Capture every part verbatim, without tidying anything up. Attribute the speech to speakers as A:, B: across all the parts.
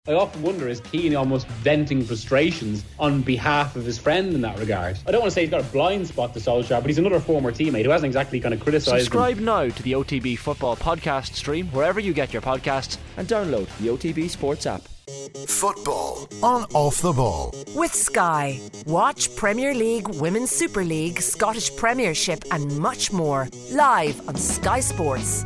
A: I often wonder, is Keane almost venting frustrations on behalf of his friend in that regard? I don't want to say he's got a blind spot to Solskjaer, but he's another former teammate who hasn't exactly kind of criticised
B: Subscribe
A: him.
B: now to the O T B Football Podcast stream wherever you get your podcasts and download the O T B Sports app.
C: Football on Off the Ball.
D: With Sky. Watch Premier League, Women's Super League, Scottish Premiership and much more live on Sky Sports.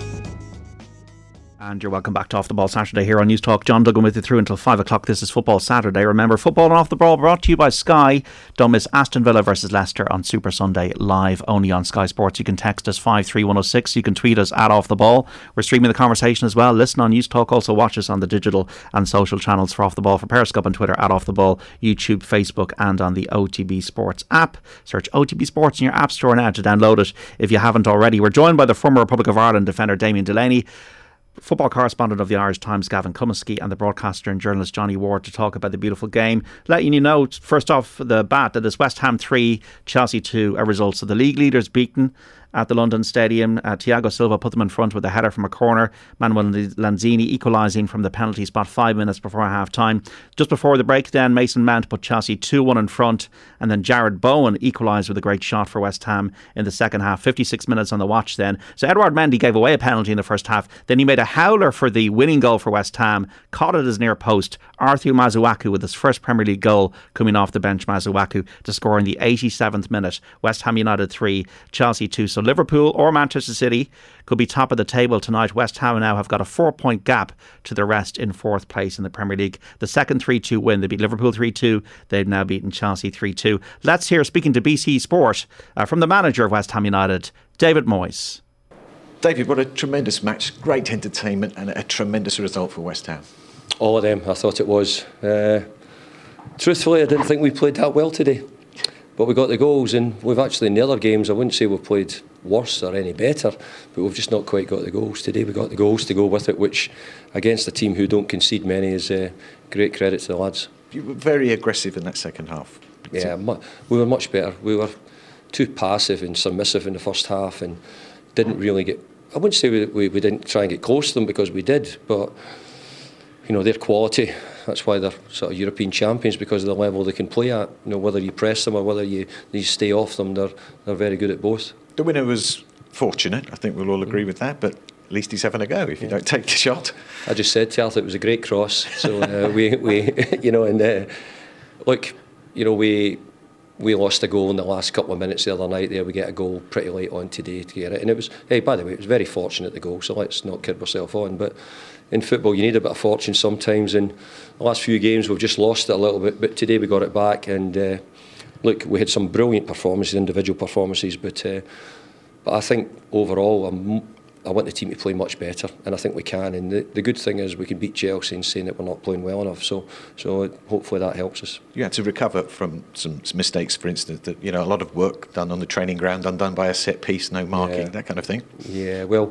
E: And you're welcome back to Off the Ball Saturday here on News Talk. John Duggan with you through until five o'clock. This is Football Saturday. Remember, Football and Off the Ball brought to you by Sky. Don't miss Aston Villa versus Leicester on Super Sunday, live only on Sky Sports. You can text us five three one oh six. You can tweet us at Off the Ball. We're streaming the conversation as well. Listen on News Talk. Also watch us on the digital and social channels for Off the Ball, for Periscope and Twitter at Off the Ball, YouTube, Facebook and on the O T B Sports app. Search O T B Sports in your app store now to download it if you haven't already. We're joined by the former Republic of Ireland defender Damien Delaney, football correspondent of the Irish Times Gavin Cumisky, and the broadcaster and journalist Johnny Ward to talk about the beautiful game. Letting you know first off the bat that it's West Ham three, Chelsea two are results. So the league leaders beaten at the London Stadium. uh, Thiago Silva put them in front with a header from a corner. Manuel Lanzini equalising from the penalty spot five minutes before half time. Just before the break then, Mason Mount put Chelsea two one in front, and then Jared Bowen equalised with a great shot for West Ham in the second half. fifty-six minutes on the watch then. So Edouard Mendy gave away a penalty in the first half. Then he made a howler for the winning goal for West Ham, caught it as near post. Arthur Masuaku with his first Premier League goal coming off the bench. Masuaku to score in the eighty-seventh minute. West Ham United three, Chelsea two. So Liverpool or Manchester City could be top of the table tonight. West Ham now have got a four point gap to the rest in fourth place in the Premier League. The second three two win. They beat Liverpool three two. They've now beaten Chelsea three two. Let's hear, speaking to B C Sport, uh, from the manager of West Ham United, David Moyes.
F: David, what a tremendous match. Great entertainment and a tremendous result for West Ham.
G: All of them, I thought it was. Uh, truthfully, I didn't think we played that well today. But we got the goals, and we've actually in the other games, I wouldn't say we've played worse or any better, but we've just not quite got the goals. Today we got the goals to go with it, which against a team who don't concede many is uh, great credit to the lads.
F: You were very aggressive in that second half.
G: Yeah, mu- we were much better. We were too passive and submissive in the first half and didn't really get... I wouldn't say we, we, we didn't try and get close to them, because we did, but you know, their quality, that's why they're sort of European champions, because of the level they can play at. You know, whether you press them or whether you, you stay off them, they're they're very good at both.
F: The winner was fortunate, I think we'll all agree with that, but at least he's having a go if you yeah. don't take the shot.
G: I just said to Arthur it was a great cross, so uh, we, we, you know, and uh, look, you know, we we lost a goal in the last couple of minutes the other night there. We get a goal pretty late on today to get it, and it was, hey, by the way, it was very fortunate, the goal, so let's not kid ourselves on, but in football you need a bit of fortune sometimes, and the last few games we've just lost it a little bit, but today we got it back, and uh, look, we had some brilliant performances, individual performances, but uh, but I think overall I'm, I want the team to play much better, and I think we can, and the, the good thing is we can beat Chelsea and saying that we're not playing well enough, so so hopefully that helps us.
F: You had to recover from some mistakes, for instance, that, you know, a lot of work done on the training ground, undone by a set piece, no marking, yeah. that kind of thing.
G: Yeah, well,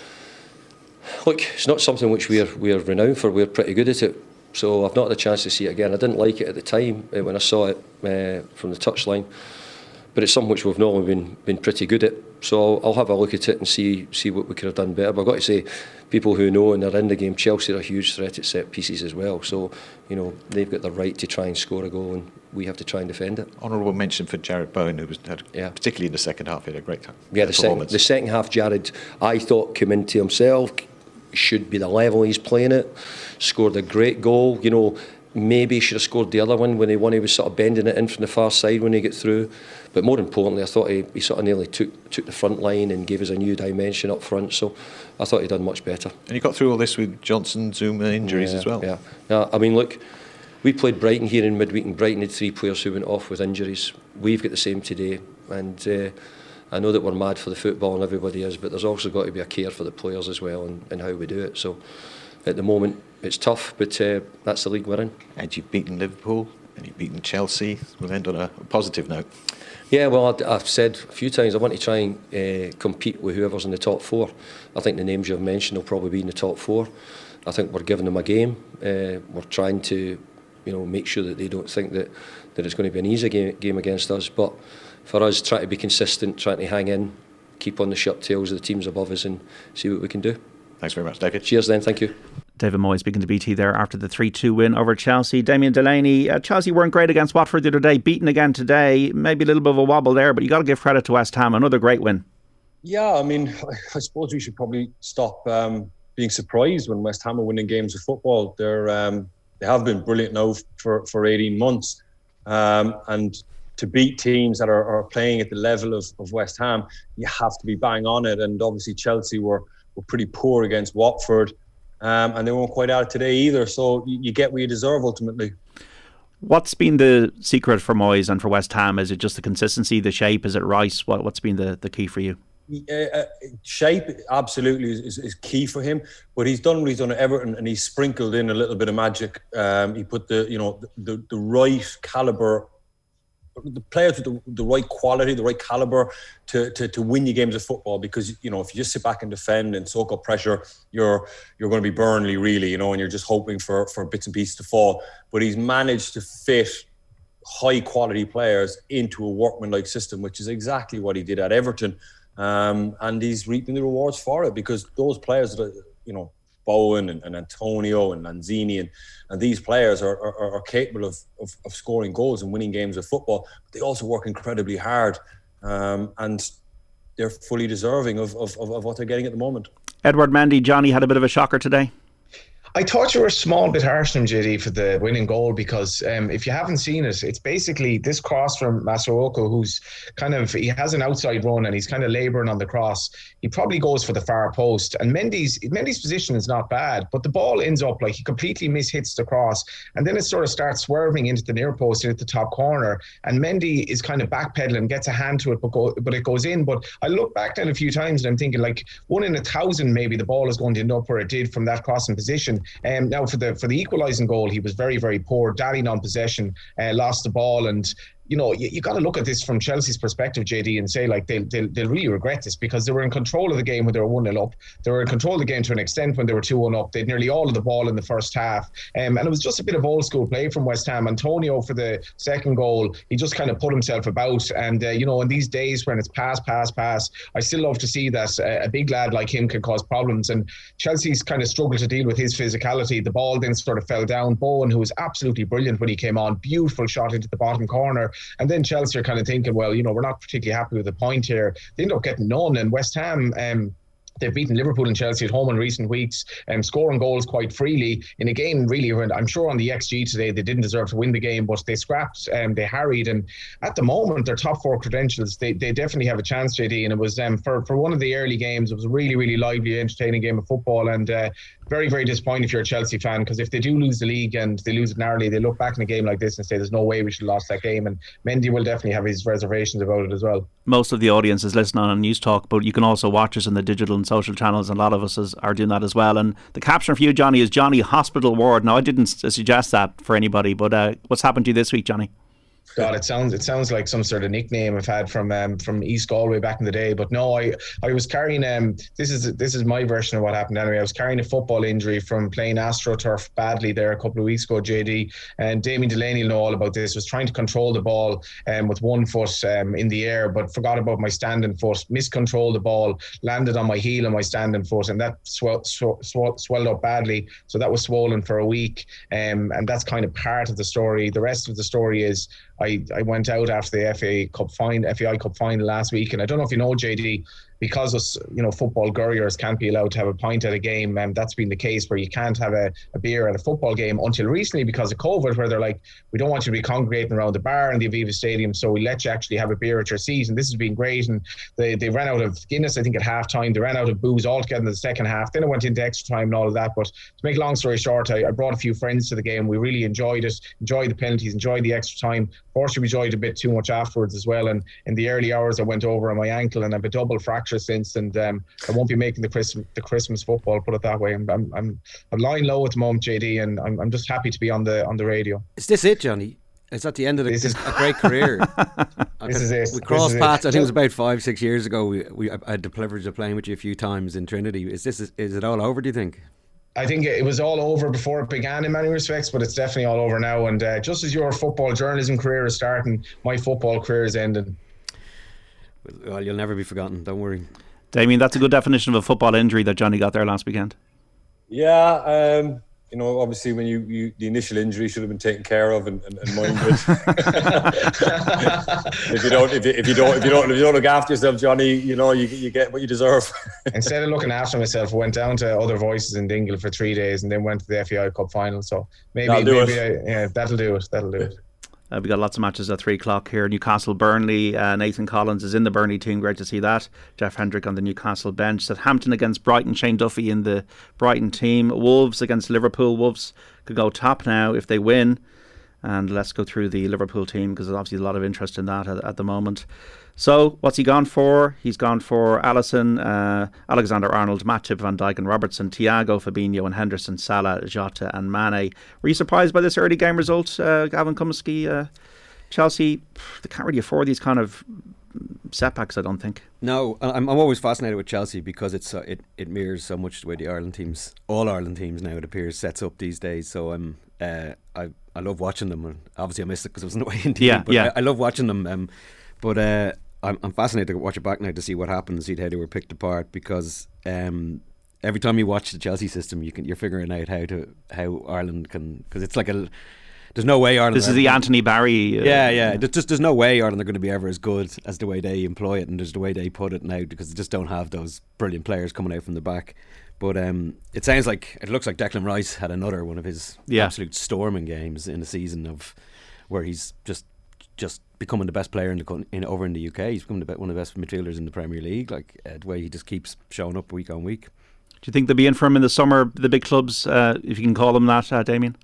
G: look, it's not something which we're we're renowned for. We're pretty good at it, so I've not had a chance to see it again. I didn't like it at the time uh, when I saw it uh, from the touchline, but it's something which we've normally been been pretty good at. So I'll have a look at it and see see what we could have done better. But I've got to say, people who know and are in the game, Chelsea are a huge threat at set pieces as well. So, you know, they've got the right to try and score a goal, and we have to try and defend it.
F: Honourable mention for Jared Bowen, who was had, yeah. particularly in the second half, he had a great time.
G: Yeah, the second, the second half, Jared, I thought, came into himself, should be the level he's playing at, scored a great goal. You know, maybe he should have scored the other one when he won. He was sort of bending it in from the far side when he got through. But more importantly, I thought he, he sort of nearly took took the front line and gave us a new dimension up front. So I thought he'd done much better. And
F: you got through all this with Johnson, Zuma injuries
G: yeah,
F: as well.
G: Yeah, yeah. I mean, look, we played Brighton here in midweek, and Brighton had three players who went off with injuries. We've got the same today, and uh, I know that we're mad for the football and everybody is, but there's also got to be a care for the players as well, and, and how we do it. So at the moment it's tough, but uh, that's the league we're in.
F: And you've beaten Liverpool and you've beaten Chelsea. We'll end on a, a positive note.
G: Yeah, well, I've said a few times I want to try and uh, compete with whoever's in the top four. I think the names you've mentioned will probably be in the top four. I think we're giving them a game. Uh, we're trying to, you know, make sure that they don't think that, that it's going to be an easy game, game against us. But for us, try to be consistent, trying to hang in, keep on the shirt tails of the teams above us, and see what we can do.
F: Thanks very much, David.
G: Cheers then, thank you.
E: David Moyes speaking to B T there after the three two win over Chelsea. Damien Delaney, uh, Chelsea weren't great against Watford the other day, beaten again today. Maybe a little bit of a wobble there, but you got to give credit to West Ham. Another great win.
H: Yeah, I mean, I suppose we should probably stop um, being surprised when West Ham are winning games of football. They're um, they have been brilliant now for, for eighteen months. Um, and to beat teams that are, are playing at the level of, of West Ham, you have to be bang on it. And obviously Chelsea were, were pretty poor against Watford. Um, and they weren't quite at it today either. So you, you get what you deserve ultimately.
E: What's been the secret for Moyes and for West Ham? Is it just the consistency, the shape? Is it Rice? What, what's been the, the key for you?
H: Uh, shape absolutely is, is, is key for him. But he's done what he's done at Everton, and he's sprinkled in a little bit of magic. Um, he put the you know the, the right calibre, the players with the, the right quality, the right calibre to, to to win you games of football. Because you know if you just sit back and defend and soak up pressure, you're you're going to be Burnley really, you know, and you're just hoping for for bits and pieces to fall. But he's managed to fit high quality players into a workmanlike system, which is exactly what he did at Everton. Um, and he's reaping the rewards for it, because those players that are, you know, Bowen and, and Antonio and Lanzini and, and these players are, are, are capable of, of, of scoring goals and winning games of football. But they also work incredibly hard, um, and they're fully deserving of, of, of what they're getting at the moment.
E: Edward Mendy, Johnny had a bit of a shocker today.
I: I thought you were a small bit harsh on him, J D, for the winning goal, because um, if you haven't seen it, it's basically this cross from Masuaku, who's kind of, he has an outside run and he's kind of labouring on the cross. He probably goes for the far post, and Mendy's Mendy's position is not bad, but the ball ends up like he completely mishits the cross, and then it sort of starts swerving into the near post and at the top corner, and Mendy is kind of backpedaling, gets a hand to it, but, go, but it goes in. But I look back then a few times and I'm thinking, like, one in a thousand maybe the ball is going to end up where it did from that crossing position. Um, now for the for the equalising goal, he was very, very poor, dallying on possession, uh, lost the ball, and you know, you, you got to look at this from Chelsea's perspective, J D, and say, like, they'll, they'll, they'll really regret this, because they were in control of the game when they were one nil up. They were in control of the game to an extent when they were two one up. They had nearly all of the ball in the first half. Um, and it was just a bit of old school play from West Ham. Antonio, for the second goal, he just kind of put himself about. And, uh, you know, in these days when it's pass, pass, pass, I still love to see that uh, a big lad like him can cause problems. And Chelsea's kind of struggled to deal with his physicality. The ball then sort of fell down. Bowen, who was absolutely brilliant when he came on, beautiful shot into the bottom corner. And then Chelsea are kind of thinking, well, you know, we're not particularly happy with the point here. They end up getting none, and West Ham, um, they've beaten Liverpool and Chelsea at home in recent weeks, um, scoring goals quite freely in a game really around, I'm sure on the X G today they didn't deserve to win the game, but they scrapped, um, they harried, and at the moment their top four credentials, they, they definitely have a chance, J D. And it was um, for, for one of the early games, it was a really, really lively, entertaining game of football, and uh, very, very disappointing if you're a Chelsea fan, because if they do lose the league and they lose it narrowly, they look back in a game like this and say there's no way we should have lost that game. And Mendy will definitely have his reservations about it as well. Most of the audience is listening on News Talk, but you can also watch us in the digital and social channels, and a lot of us is, are doing that as well. And the caption for you, Johnny, is Johnny Hospital Ward. Now, I didn't suggest that for anybody, but uh, what's happened to you this week, Johnny? God, it sounds it sounds like some sort of nickname I've had from um, from East Galway back in the day. But no, I I was carrying um this is this is my version of what happened anyway. I was carrying a football injury from playing AstroTurf badly there a couple of weeks ago, J D. And Damien Delaney will know all about this. Was trying to control the ball um, with one foot um, in the air, but forgot about my standing foot. Miscontrolled the ball, landed on my heel and my standing foot, and that swell, swell, swell, swelled up badly. So that was swollen for a week, um, and that's kind of part of the story. The rest of the story is I, I went out after the F A Cup final, F A I Cup final last week, and I don't know if you know, J D, because us, you know, football gurriers can't be allowed to have a pint at a game, and um, that's been the case where you can't have a, a beer at a football game until recently because of COVID, where they're like, we don't want you to be congregating around the bar in the Aviva Stadium, so we let you actually have a beer at your seat. And this has been great, and they, they ran out of Guinness, I think, at half time. They ran out of booze altogether in the second half. Then it went into extra time and all of that. But to make a long story short, I, I brought a few friends to the game. We really enjoyed it, enjoyed the penalties, enjoyed the extra time. Fortunately, we enjoyed a bit too much afterwards as well. And in the early hours, I went over on my ankle and I have a double fracture since. And um, I won't be making the Christmas the Christmas football, put it that way. I'm I'm I'm, I'm lying low at the moment, J D, and I'm I'm just happy to be on the on the radio.
J: Is this it, Johnny? Is that the end of the, is, a great career?
I: This is it.
J: We crossed
I: this
J: paths.
I: It.
J: I think it was about five, six years ago. We, we I had the privilege of playing with you a few times in Trinity. Is this is it all over? Do you think?
I: I think it was all over before it began in many respects, but it's definitely all over now. And uh, just as your football journalism career is starting, my football career is ending.
J: Well, you'll never be forgotten. Don't worry.
E: Damien, that's a good definition of a football injury that Johnny got there last weekend.
H: Yeah, um, you know, obviously when you, you the initial injury should have been taken care of and, and, and minded. if you don't, if you, if you don't, if you don't, if you don't look after yourself, Johnny, you know, you you get what you deserve.
I: Instead of looking after myself, I went down to Other Voices in Dingle for three days and then went to the F A I Cup final. So maybe,
H: That'll do
I: maybe,
H: it.
I: I, yeah, that'll do it. That'll do it.
E: Uh, we got lots of matches at three o'clock here. Newcastle, Burnley. Uh, Nathan Collins is in the Burnley team. Great to see that. Jeff Hendrick on the Newcastle bench. Southampton against Brighton. Shane Duffy in the Brighton team. Wolves against Liverpool. Wolves could go top now if they win. And let's go through the Liverpool team because there's obviously a lot of interest in that at, at the moment. So, what's he gone for? He's gone for Alisson, uh, Alexander-Arnold, Matip, Van Dijk and Robertson, Thiago, Fabinho and Henderson, Salah, Jota and Mane. Were you surprised by this early game result, uh, Gavin Cummiskey? Uh, Chelsea, they can't really afford these kind of setbacks, I don't think.
J: No, I'm I'm always fascinated with Chelsea because it's uh, it, it mirrors so much the way the Ireland teams, all Ireland teams now it appears, sets up these days. So I'm uh, I I love watching them. And obviously I missed it because I wasn't away in T V.
E: Yeah,
J: but
E: yeah.
J: I, I love watching them. Um, but uh, I'm I'm fascinated to watch it back now to see what happened, see how they were picked apart because um, every time you watch the Chelsea system, you can you're figuring out how to how Ireland can, because it's like a. There's no way Ireland.
E: This is the Anthony Barry. Uh,
J: yeah, yeah. There's just there's no way Ireland are going to be ever as good as the way they employ it and there's the way they put it now because they just don't have those brilliant players coming out from the back. But um, it sounds like it looks like Declan Rice had another one of his
E: yeah.
J: absolute storming games in a season of where he's just just becoming the best player in the in over in the U K. He's becoming the, one of the best midfielders in the Premier League. Like uh, the way he just keeps showing up week on week.
E: Do you think they'll be in for him in the summer? The big clubs, uh, if you can call them that, uh, Damien.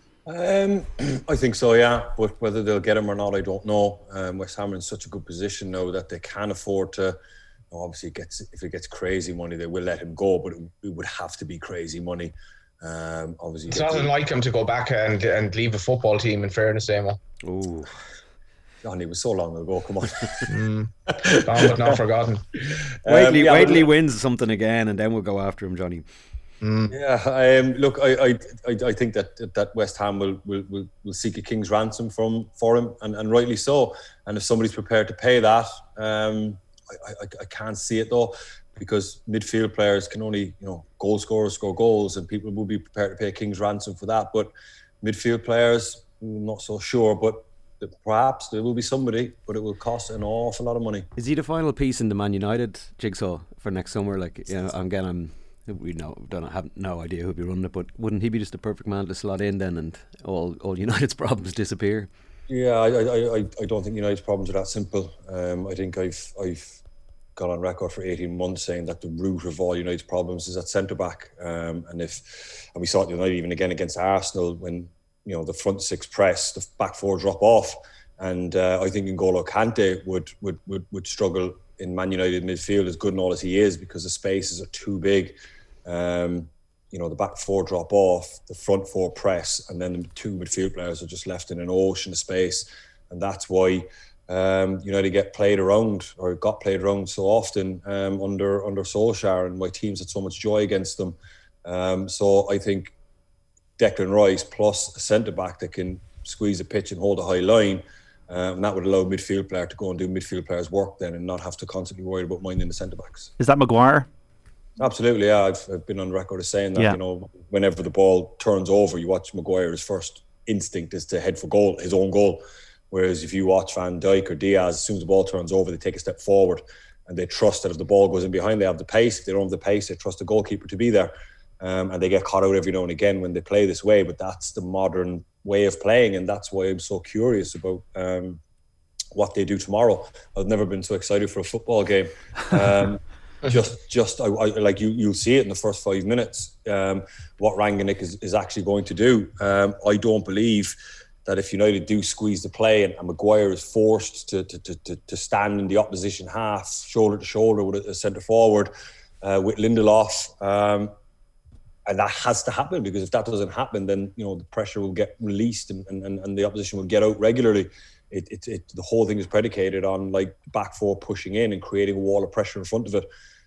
H: Um, I think so, yeah. But whether they'll get him or not, I don't know. Um, West Ham are in such a good position now that they can afford to. You know, obviously, it gets if it gets crazy money, they will let him go. But it, it would have to be crazy money. Um, obviously,
I: it's not unlike him to go back and and leave a football team. In fairness, Emma.
J: Oh,
H: Johnny, it was so long ago. Come on,
I: mm. Gone but not forgotten.
J: Wadley,
H: um, yeah,
J: Wadley
H: but,
J: wins something again, and then we'll go after him, Johnny.
I: Mm.
H: Yeah, um, look, I, I, I, I think that that West Ham will, will, will, will seek a king's ransom from for him, and, and rightly so. And if somebody's prepared to pay that, um, I, I, I can't see it though, because midfield players can only, you know, goal scorers score goals, and people will be prepared to pay a king's ransom for that. But midfield players, I'm not so sure, but perhaps there will be somebody, but it will cost an awful lot of money.
J: Is he the final piece in the Man United jigsaw for next summer? Like, you know, again, I'm. We know, don't have no idea who'd be running it, but wouldn't he be just the perfect man to slot in then, and all, all United's problems disappear?
H: Yeah, I, I, I, I don't think United's problems are that simple. Um, I think I've, I've gone on record for eighteen months saying that the root of all United's problems is at centre back. Um, and if, and we saw it the night even again against Arsenal when, you know, the front six press, the back four drop off, and uh, I think N'Golo Kante would, would, would, would struggle in Man United midfield, as good and all as he is, because the spaces are too big. Um, you know, the back four drop off, the front four press, and then the two midfield players are just left in an ocean of space. And that's why um, United get played around, or got played around so often um, under under Solskjaer, and why teams had so much joy against them. Um, so I think Declan Rice plus a centre-back that can squeeze a pitch and hold a high line, Um, and that would allow midfield player to go and do midfield players' work then, and not have to constantly worry about minding the centre backs.
E: Is that Maguire?
H: Absolutely, yeah. I've, I've been on record as saying that.
E: Yeah.
H: You know, whenever the ball turns over, you watch Maguire. His first instinct is to head for goal, his own goal. Whereas if you watch Van Dijk or Diaz, as soon as the ball turns over, they take a step forward, and they trust that if the ball goes in behind, they have the pace. If they don't have the pace, they trust the goalkeeper to be there. Um, and they get caught out every now and again when they play this way. But that's the modern way of playing, and that's why I'm so curious about Um, what they do tomorrow. I've never been so excited for a football game. Um, just, just I, I, like you, you'll see it in the first five minutes. Um, what Rangnick is, is actually going to do. Um, I don't believe that if United do squeeze the play and, and Maguire is forced to, to to to stand in the opposition half, shoulder to shoulder with a, a centre forward uh, with Lindelof. Um, And that has to happen, because if that doesn't happen, then, you know, the pressure will get released and, and, and the opposition will get out regularly. It, it, it, the whole thing is predicated on like back four pushing in and creating a wall of pressure in front of it.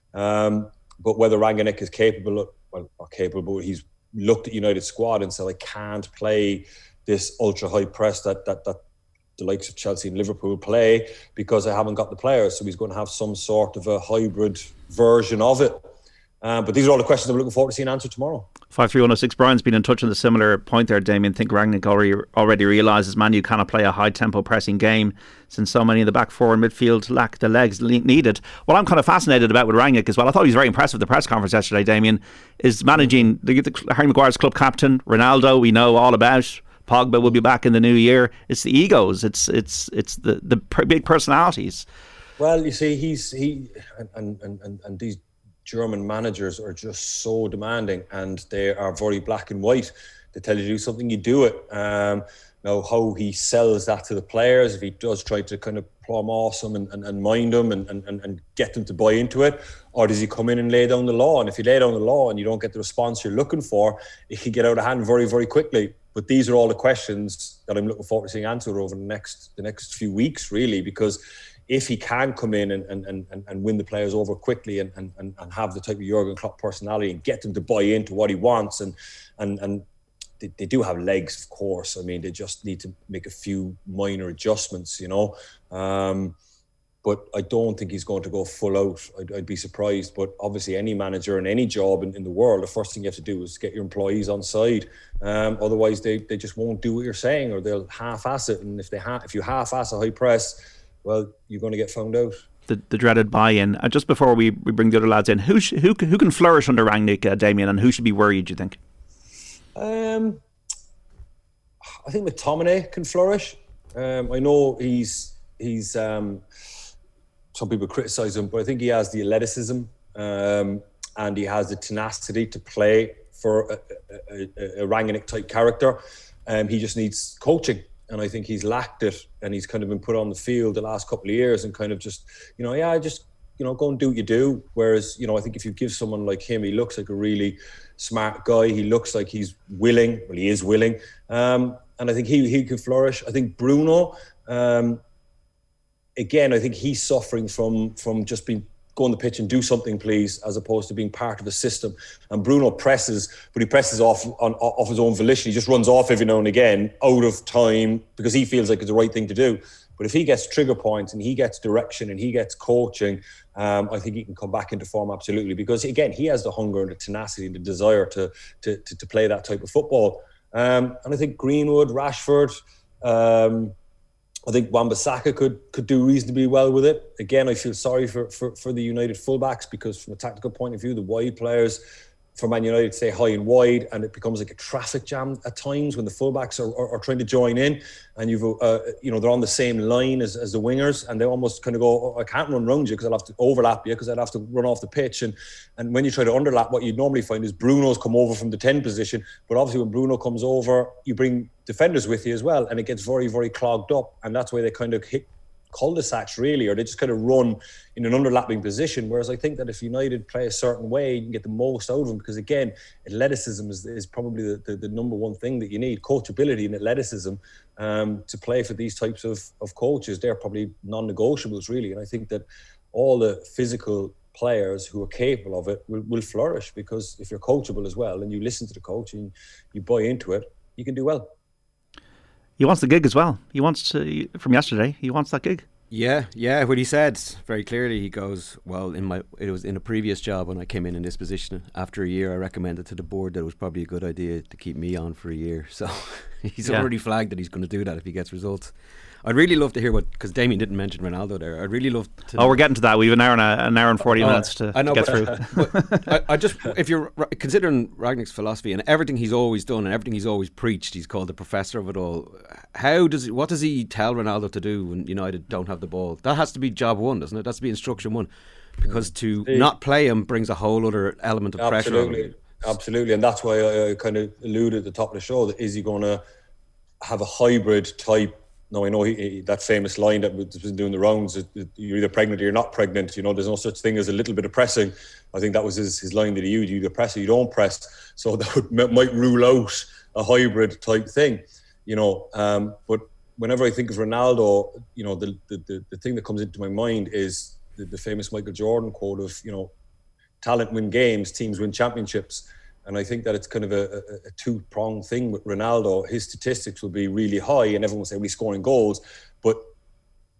H: Um, but whether Rangnick is capable of, well, not capable, but he's looked at United's squad and said, I can't play this ultra high press that that that the likes of Chelsea and Liverpool play because I haven't got the players. So he's going to have some sort of a hybrid version of it. Uh, but these are all the questions I'm looking forward to seeing answered tomorrow.
E: five three one oh six. Brian's been in touch on the similar point there, Damien. I think Rangnick already, already realises Man U cannot play a high-tempo pressing game since so many in the back four and midfield lack the legs needed. What I'm kind of fascinated about with Rangnick as well, I thought he was very impressive at the press conference yesterday, Damien, is managing the, the Harry Maguire's club captain, Ronaldo, we know all about. Pogba will be back in the new year. It's the egos, it's it's it's the, the big personalities.
H: Well, you see, he's he and and, and, and these German managers are just so demanding, and they are very black and white. They tell you to do something, you do it. Um, now, how he sells that to the players, if he does try to kind of plumb awesome and, and, and mind them and, and, and get them to buy into it, or does he come in and lay down the law? And if you lay down the law and you don't get the response you're looking for, it can get out of hand very, very quickly. But these are all the questions that I'm looking forward to seeing answered over the next the next few weeks, really, because if he can come in and and, and, and win the players over quickly and, and, and have the type of Jurgen Klopp personality and get them to buy into what he wants, and and and they, they do have legs, of course. I mean, they just need to make a few minor adjustments, you know. Um, but I don't think he's going to go full out. I'd, I'd be surprised. But obviously, any manager in any job in, in the world, the first thing you have to do is get your employees on side. Um, otherwise, they, they just won't do what you're saying, or they'll half-ass it. And if they ha- if you half-ass a high press, well, you're going to get found out.
E: The, the dreaded buy-in. Uh, just before we, we bring the other lads in, who sh- who who can flourish under Rangnick, uh, Damien, and who should be worried, do you think?
H: Um, I think McTominay can flourish. Um, I know he's he's. Um, some people criticise him, but I think he has the athleticism um, and he has the tenacity to play for a, a, a, a Rangnick type character. Um, he just needs coaching. And I think he's lacked it, and he's kind of been put on the field the last couple of years and kind of just, you know, yeah, just, you know, go and do what you do. Whereas, you know, I think if you give someone like him, he looks like a really smart guy. He looks like he's willing. Well, he is willing. Um, and I think he he can flourish. I think Bruno, um, again, I think he's suffering from from just being go on the pitch and do something, please, as opposed to being part of a system. And Bruno presses, but he presses off on off his own volition. He just runs off every now and again, out of time, because he feels like it's the right thing to do. But if he gets trigger points and he gets direction and he gets coaching, um, I think he can come back into form absolutely. Because again, he has the hunger and the tenacity and the desire to to to, to play that type of football. Um, and I think Greenwood, Rashford, um, I think Wan-Bissaka could could do reasonably well with it. Again, I feel sorry for, for, for the United fullbacks, because from a tactical point of view, the wide players for Man United stay high and wide, and it becomes like a traffic jam at times when the fullbacks are, are, are trying to join in, and you've uh, you know, they're on the same line as, as the wingers, and they almost kind of go, oh, I can't run round you because I'll have to overlap you because I'd have to run off the pitch. And and when you try to underlap, what you'd normally find is Bruno's come over from the ten position, but obviously when Bruno comes over, you bring defenders with you as well, and it gets very, very clogged up, and that's why they kind of hit cul-de-sacs really, or they just kind of run in an underlapping position. Whereas I think that if United play a certain way, you can get the most out of them, because again, athleticism is, is probably the, the, the number one thing that you need. Coachability and athleticism um, to play for these types of, of coaches, they're probably non-negotiables really. And I think that all the physical players who are capable of it will, will flourish, because if you're coachable as well and you listen to the coach and you buy into it, you can do well.
E: He wants the gig as well. He wants to, from yesterday, he wants that gig.
J: Yeah, yeah. What he said very clearly, he goes, well, in my it was in a previous job when I came in in this position. After a year, I recommended to the board that it was probably a good idea to keep me on for a year. So he's yeah. already flagged that he's going to do that if he gets results. I'd really love to hear what, because Damien didn't mention Ronaldo there. I'd really love to.
E: Oh, we're getting to that. We have an hour and a, an hour and forty uh, minutes to,
J: I know,
E: to get
J: but,
E: through.
J: But I, I just, if you're considering Rangnick's philosophy and everything he's always done and everything he's always preached, he's called the professor of it all. How does what does he tell Ronaldo to do when United don't have the ball? That has to be job one, doesn't it? That has to be instruction one, because to
H: See,
J: not play him brings a whole other element of
H: absolutely,
J: pressure on him.
H: Absolutely, and that's why I, I kind of alluded at the top of the show that is he going to have a hybrid type? No, I know he, he, that famous line that was doing the rounds, it, it, you're either pregnant or you're not pregnant. You know, there's no such thing as a little bit of pressing. I think that was his, his line that he used. You either press or you don't press. So that would, might rule out a hybrid type thing, you know. Um, but whenever I think of Ronaldo, you know, the, the, the thing that comes into my mind is the, the famous Michael Jordan quote of, you know, talent win games, teams win championships. And I think that it's kind of a, a, a two-pronged thing with Ronaldo. His statistics will be really high and everyone will say, well, he's scoring goals, but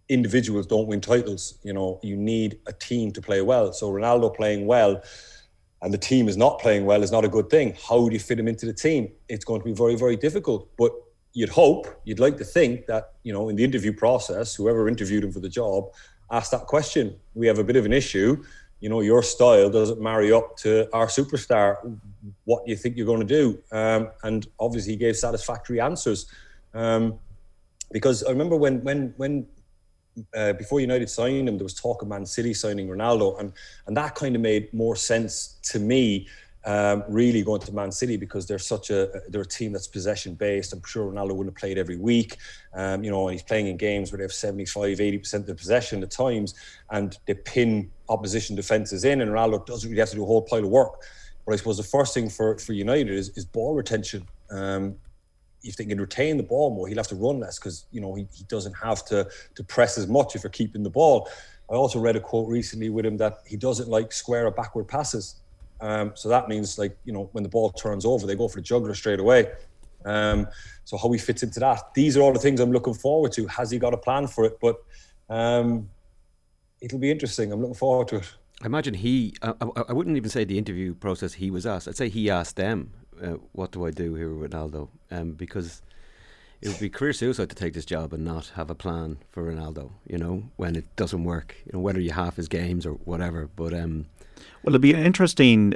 H: individuals don't win titles. You know, you need a team to play well. So Ronaldo playing well, and the team is not playing well, is not a good thing. How do you fit him into the team? It's going to be very, very difficult. But you'd hope, you'd like to think that, you know, in the interview process, whoever interviewed him for the job asked that question. We have a bit of an issue. You know, your style doesn't marry up to our superstar. What do you think you're going to do? Um, and obviously he gave satisfactory answers. Um, because I remember when, when, when uh, before United signed him, there was talk of Man City signing Ronaldo. And, and that kind of made more sense to me, um, really going to Man City, because they're such a, they're a team that's possession based. I'm sure Ronaldo wouldn't have played every week. Um, you know, and he's playing in games where they have seventy-five, eighty percent of the possession at times, and they pin opposition defences in, and Ronaldo doesn't really have to do a whole pile of work. But I suppose the first thing for, for United is, is ball retention. Um, if they can retain the ball more, he'll have to run less, because, you know, he, he doesn't have to, to press as much if you're keeping the ball. I also read a quote recently with him that he doesn't like square or backward passes. Um, so that means, like, you know, when the ball turns over, they go for the juggler straight away. Um, so how he fits into that. These are all the things I'm looking forward to. Has he got a plan for it? But um, it'll be interesting. I'm looking forward to it.
J: I imagine he, I, I wouldn't even say the interview process he was asked. I'd say he asked them, uh, what do I do here with Ronaldo? Um, because it would be career suicide to take this job and not have a plan for Ronaldo, you know, when it doesn't work, you know, whether you half his games or whatever. But um,
E: well, it'll be an interesting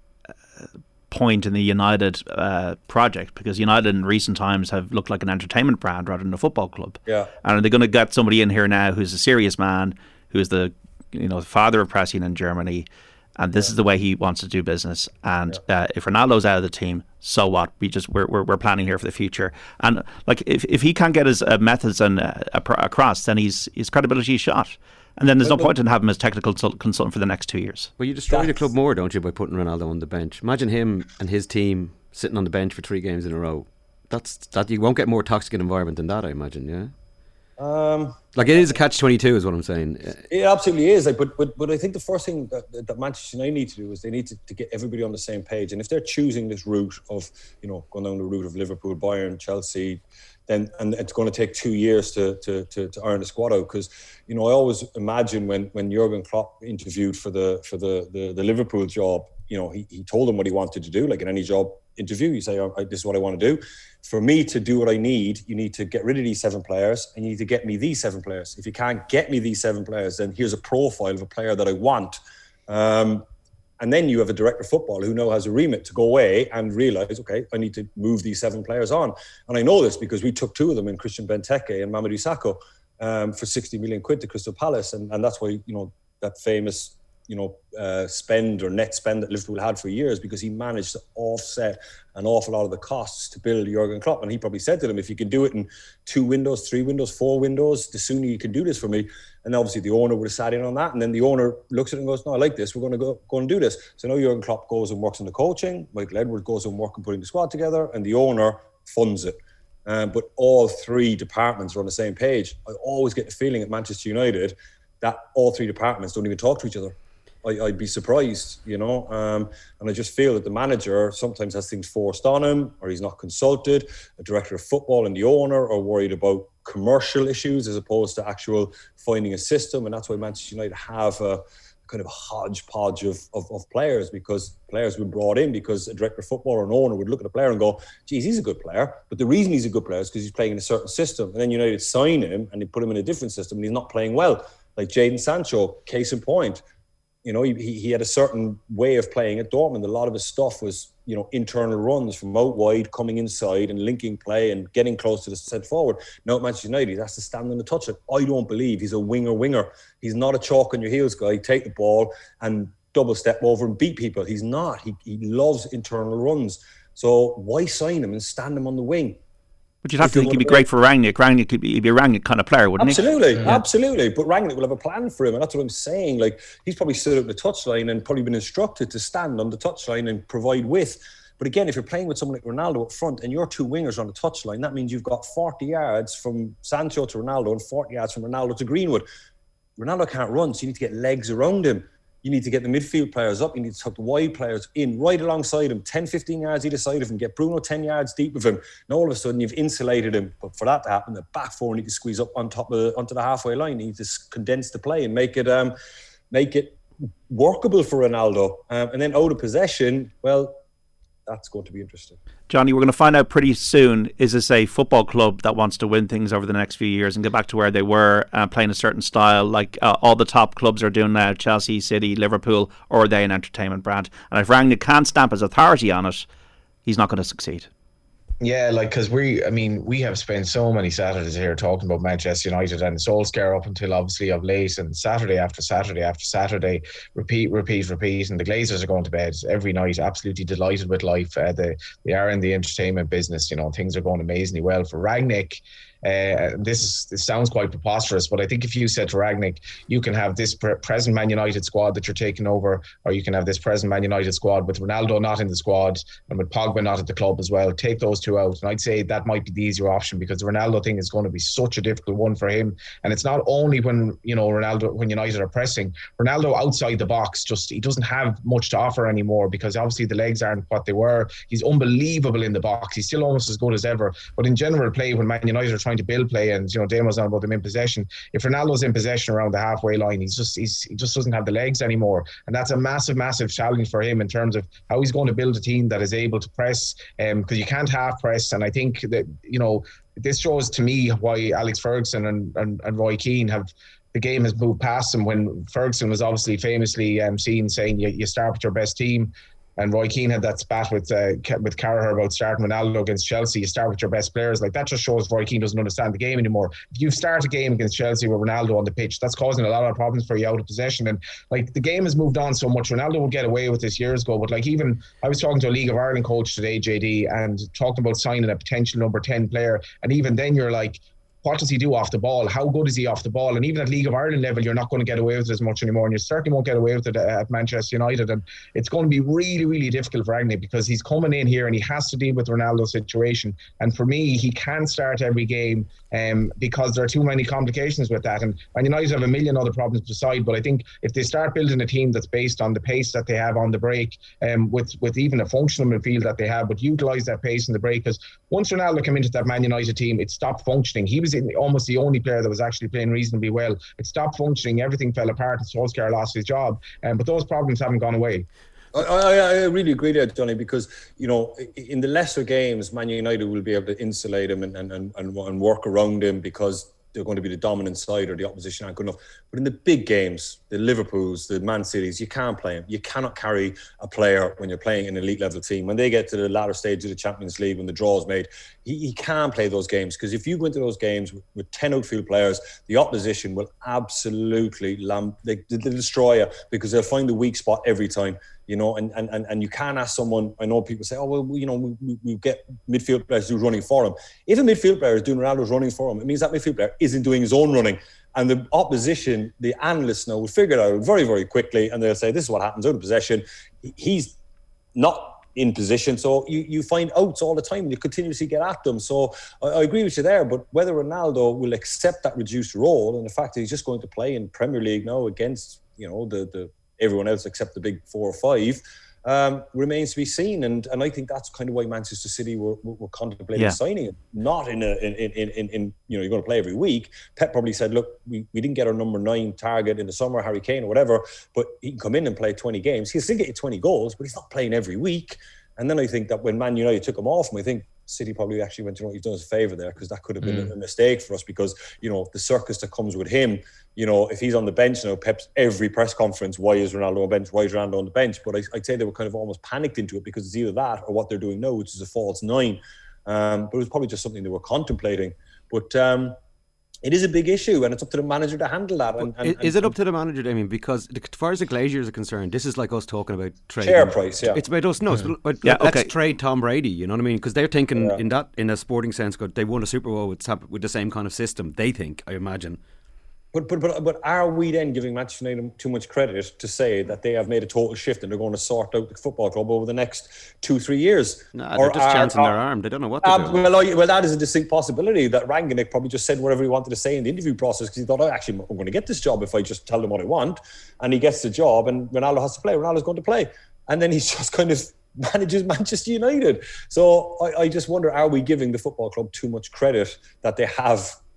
E: uh, point in the United uh, project, because United in recent times have looked like an entertainment brand rather than a football club.
H: Yeah.
E: And are they going to get somebody in here now who's a serious man, who's the, you know, father of pressing in Germany, and this yeah. is the way he wants to do business. And yeah. uh, if Ronaldo's out of the team, so what? We just we're we're, we're planning here for the future. And like if, if he can't get his uh, methods and uh, across, then he's his credibility is shot. And then there's no point in having him as technical consultant for the next two years.
J: Well, you destroy the club more, don't you, by putting Ronaldo on the bench? Imagine him and his team sitting on the bench for three games in a row. That's that you won't get more toxic an environment than that, I imagine. Yeah.
H: Um,
J: like it is a catch twenty-two, is what I'm saying.
H: It absolutely is. Like, but but but I think the first thing that, that Manchester United need to do is they need to, to get everybody on the same page. And if they're choosing this route of, you know, going down the route of Liverpool, Bayern, Chelsea, then and it's going to take two years to to to, to iron the squad out. Because, you know, I always imagine when when Jurgen Klopp interviewed for the for the the, the Liverpool job, you know, he, he told them what he wanted to do. Like in any job interview, you say, oh, this is what I want to do. For me to do what I need, you need to get rid of these seven players and you need to get me these seven players. If you can't get me these seven players, then here's a profile of a player that I want. Um, and then you have a director of football who now has a remit to go away and realise, okay, I need to move these seven players on. And I know this because we took two of them in Christian Benteke and Mamadou Sakho um, for sixty million quid to Crystal Palace. And, and that's why, you know, that famous you know, uh, spend or net spend that Liverpool had for years, because he managed to offset an awful lot of the costs to build Jurgen Klopp. And he probably said to them, if you can do it in two windows, three windows, four windows, the sooner you can do this for me. And obviously the owner would have sat in on that. And then the owner looks at it and goes, no, I like this. We're going to go, go and do this. So now Jurgen Klopp goes and works on the coaching. Michael Edwards goes and works on putting the squad together. And the owner funds it. Um, but all three departments are on the same page. I always get the feeling at Manchester United that all three departments don't even talk to each other. I, I'd be surprised, you know, um, and I just feel that the manager sometimes has things forced on him, or he's not consulted. A director of football and the owner are worried about commercial issues as opposed to actual finding a system, and that's why Manchester United have a kind of a hodgepodge of, of, of players, because players were brought in because a director of football or an owner would look at a player and go, geez, he's a good player, but the reason he's a good player is because he's playing in a certain system, and then United sign him and they put him in a different system and he's not playing well, like Jadon Sancho, case in point. You know, he he had a certain way of playing at Dortmund. A lot of his stuff was, you know, internal runs from out wide, coming inside and linking play and getting close to the set forward. Now at Manchester United, he has to stand on the touch. I don't believe he's a winger winger. He's not a chalk on your heels guy. Take the ball and double step over and beat people. He's not. He he loves internal runs. So why sign him and stand him on the wing?
E: But you'd have to think he'd be great for Rangnick. Rangnick could be, he'd be a Rangnick kind of player, wouldn't
H: absolutely,
E: he?
H: Absolutely, absolutely. But Rangnick will have a plan for him, and that's what I'm saying. Like, he's probably stood at the touchline and probably been instructed to stand on the touchline and provide width. But again, if you're playing with someone like Ronaldo up front and your two wingers are on the touchline, that means you've got forty yards from Sancho to Ronaldo and forty yards from Ronaldo to Greenwood. Ronaldo can't run, so you need to get legs around him. You need to get the midfield players up. You need to tuck the wide players in right alongside him, ten, fifteen yards either side of him. Get Bruno ten yards deep of him. Now all of a sudden you've insulated him. But for that to happen, the back four need to squeeze up on top of the, onto the halfway line. You need to condense the play and make it um, make it workable for Ronaldo. Um, and then out of possession, well, that's going to be interesting.
E: Johnny, we're going to find out pretty soon, is this a football club that wants to win things over the next few years and get back to where they were, uh, playing a certain style like uh, all the top clubs are doing now, Chelsea, City, Liverpool, or are they an entertainment brand? And if Rangnick can't stamp his authority on it, he's not going to succeed.
I: Yeah, like, because we, I mean, we have spent so many Saturdays here talking about Manchester United and Solskjaer up until obviously of late, and Saturday after Saturday after Saturday, repeat, repeat, repeat, and the Glazers are going to bed every night, absolutely delighted with life. Uh, they, they are in the entertainment business, you know, things are going amazingly well. For Rangnick, Uh, this is this sounds quite preposterous, but I think if you said to Rangnick, you can have this pre- present Man United squad that you're taking over, or you can have this present Man United squad with Ronaldo not in the squad and with Pogba not at the club as well, take those two out. And I'd say that might be the easier option, because the Ronaldo thing is going to be such a difficult one for him. And it's not only when, you know, Ronaldo, when United are pressing, Ronaldo outside the box, just he doesn't have much to offer anymore, because obviously the legs aren't what they were. He's unbelievable in the box. He's still almost as good as ever. But in general play, when Man United are trying to build play, and you know Damo's on about them in possession, if Ronaldo's in possession around the halfway line, he's just he's, he just doesn't have the legs anymore, and that's a massive massive challenge for him in terms of how he's going to build a team that is able to press, um because you can't half press. And I think that, you know, this shows to me why Alex Ferguson and, and, and Roy Keane have, the game has moved past them, when Ferguson was obviously famously um, seen saying you, you start with your best team. And Roy Keane had that spat with uh, with Carragher about starting Ronaldo against Chelsea. You start with your best players. Like, that just shows Roy Keane doesn't understand the game anymore. If you start a game against Chelsea with Ronaldo on the pitch, that's causing a lot of problems for you out of possession. And like, the game has moved on so much. Ronaldo would get away with this years ago, but like, even I was talking to a League of Ireland coach today, J D, and talking about signing a potential number ten player. And even then, you're like, what does he do off the ball? How good is he off the ball? And even at League of Ireland level, you're not going to get away with it as much anymore. And you certainly won't get away with it at Manchester United. And it's going to be really, really difficult for Rangnick, because he's coming in here and he has to deal with Ronaldo's situation. And for me, he can't start every game um, because there are too many complications with that. And Man United have a million other problems beside. But I think if they start building a team that's based on the pace that they have on the break, um, with, with even a functional midfield that they have, but utilise that pace in the break, because once Ronaldo came into that Man United team, it stopped functioning. He was in, almost the only player that was actually playing reasonably well. It stopped functioning, everything fell apart, and Solskjaer lost his job. Um, but those problems haven't gone away.
H: I, I, I really agree there, Johnny, because, you know, in the lesser games, Man United will be able to insulate him and, and, and, and work around him, because they're going to be the dominant side or the opposition aren't good enough. But in the big games, the Liverpools, the Man Cities, you can't play them. You cannot carry a player when you're playing an elite level team. When they get to the latter stage of the Champions League, when the draw is made, he, he can't play those games, because if you go into those games with, with ten outfield players, the opposition will absolutely lamp, they, they destroy you, because they'll find the weak spot every time. You know, and, and, and you can't ask someone, I know people say, oh, well, you know, we, we get midfield players who's running for him. If a midfield player is doing Ronaldo's running for him, it means that midfield player isn't doing his own running. And the opposition, the analysts now will figure it out very, very quickly. And they'll say, this is what happens out of possession. He's not in position. So you, you find outs all the time and you continuously get at them. So I, I agree with you there. But whether Ronaldo will accept that reduced role, and the fact that he's just going to play in Premier League now against, you know, the the everyone else except the big four or five, um, remains to be seen. And and I think that's kind of why Manchester City were, were, were contemplating yeah. signing him. Not in a in, in, in, in, you know, you're going to play every week. Pep probably said, look, we, we didn't get our number nine target in the summer, Harry Kane or whatever, but he can come in and play twenty games. He'll still get you twenty goals, but he's not playing every week. And then I think that when Man United took him off him, I think City probably actually went, you know, you've done us a favour there, because that could have been mm. a mistake for us, because, you know, the circus that comes with him, you know, if he's on the bench now, Pep's every press conference, why is Ronaldo on the bench? Why is Ronaldo on the bench? But I, I'd say they were kind of almost panicked into it, because it's either that or what they're doing now, which is a false nine. Um, but it was probably just something they were contemplating. But um, it is a big issue, and it's up to the manager to handle that. And, and,
J: is it up to the manager, Damien? Because as far as the Glaziers are concerned, this is like us talking about trade.
H: Share price, yeah.
J: It's about us. No,
H: yeah.
J: It's,
E: yeah,
J: let's
E: okay.
J: trade Tom Brady. You know what I mean? Because they're thinking
H: yeah.
J: in that, in a sporting sense, they won a Super Bowl with with the same kind of system. They think, I imagine.
H: But but but but are we then giving Manchester United too much credit to say that they have made a total shift and they're going to sort out the football club over the next two, three years?
J: No, they're or just are, chancing are, their arm. They don't know what to
H: uh,
J: do.
H: Well, I, well, that is a distinct possibility that Rangnick probably just said whatever he wanted to say in the interview process, because he thought, oh, actually, I'm going to get this job if I just tell them what I want. And he gets the job, and Ronaldo has to play. Ronaldo's going to play. And then he's just kind of manages Manchester United. So I, I just wonder, are we giving the football club too much credit that they have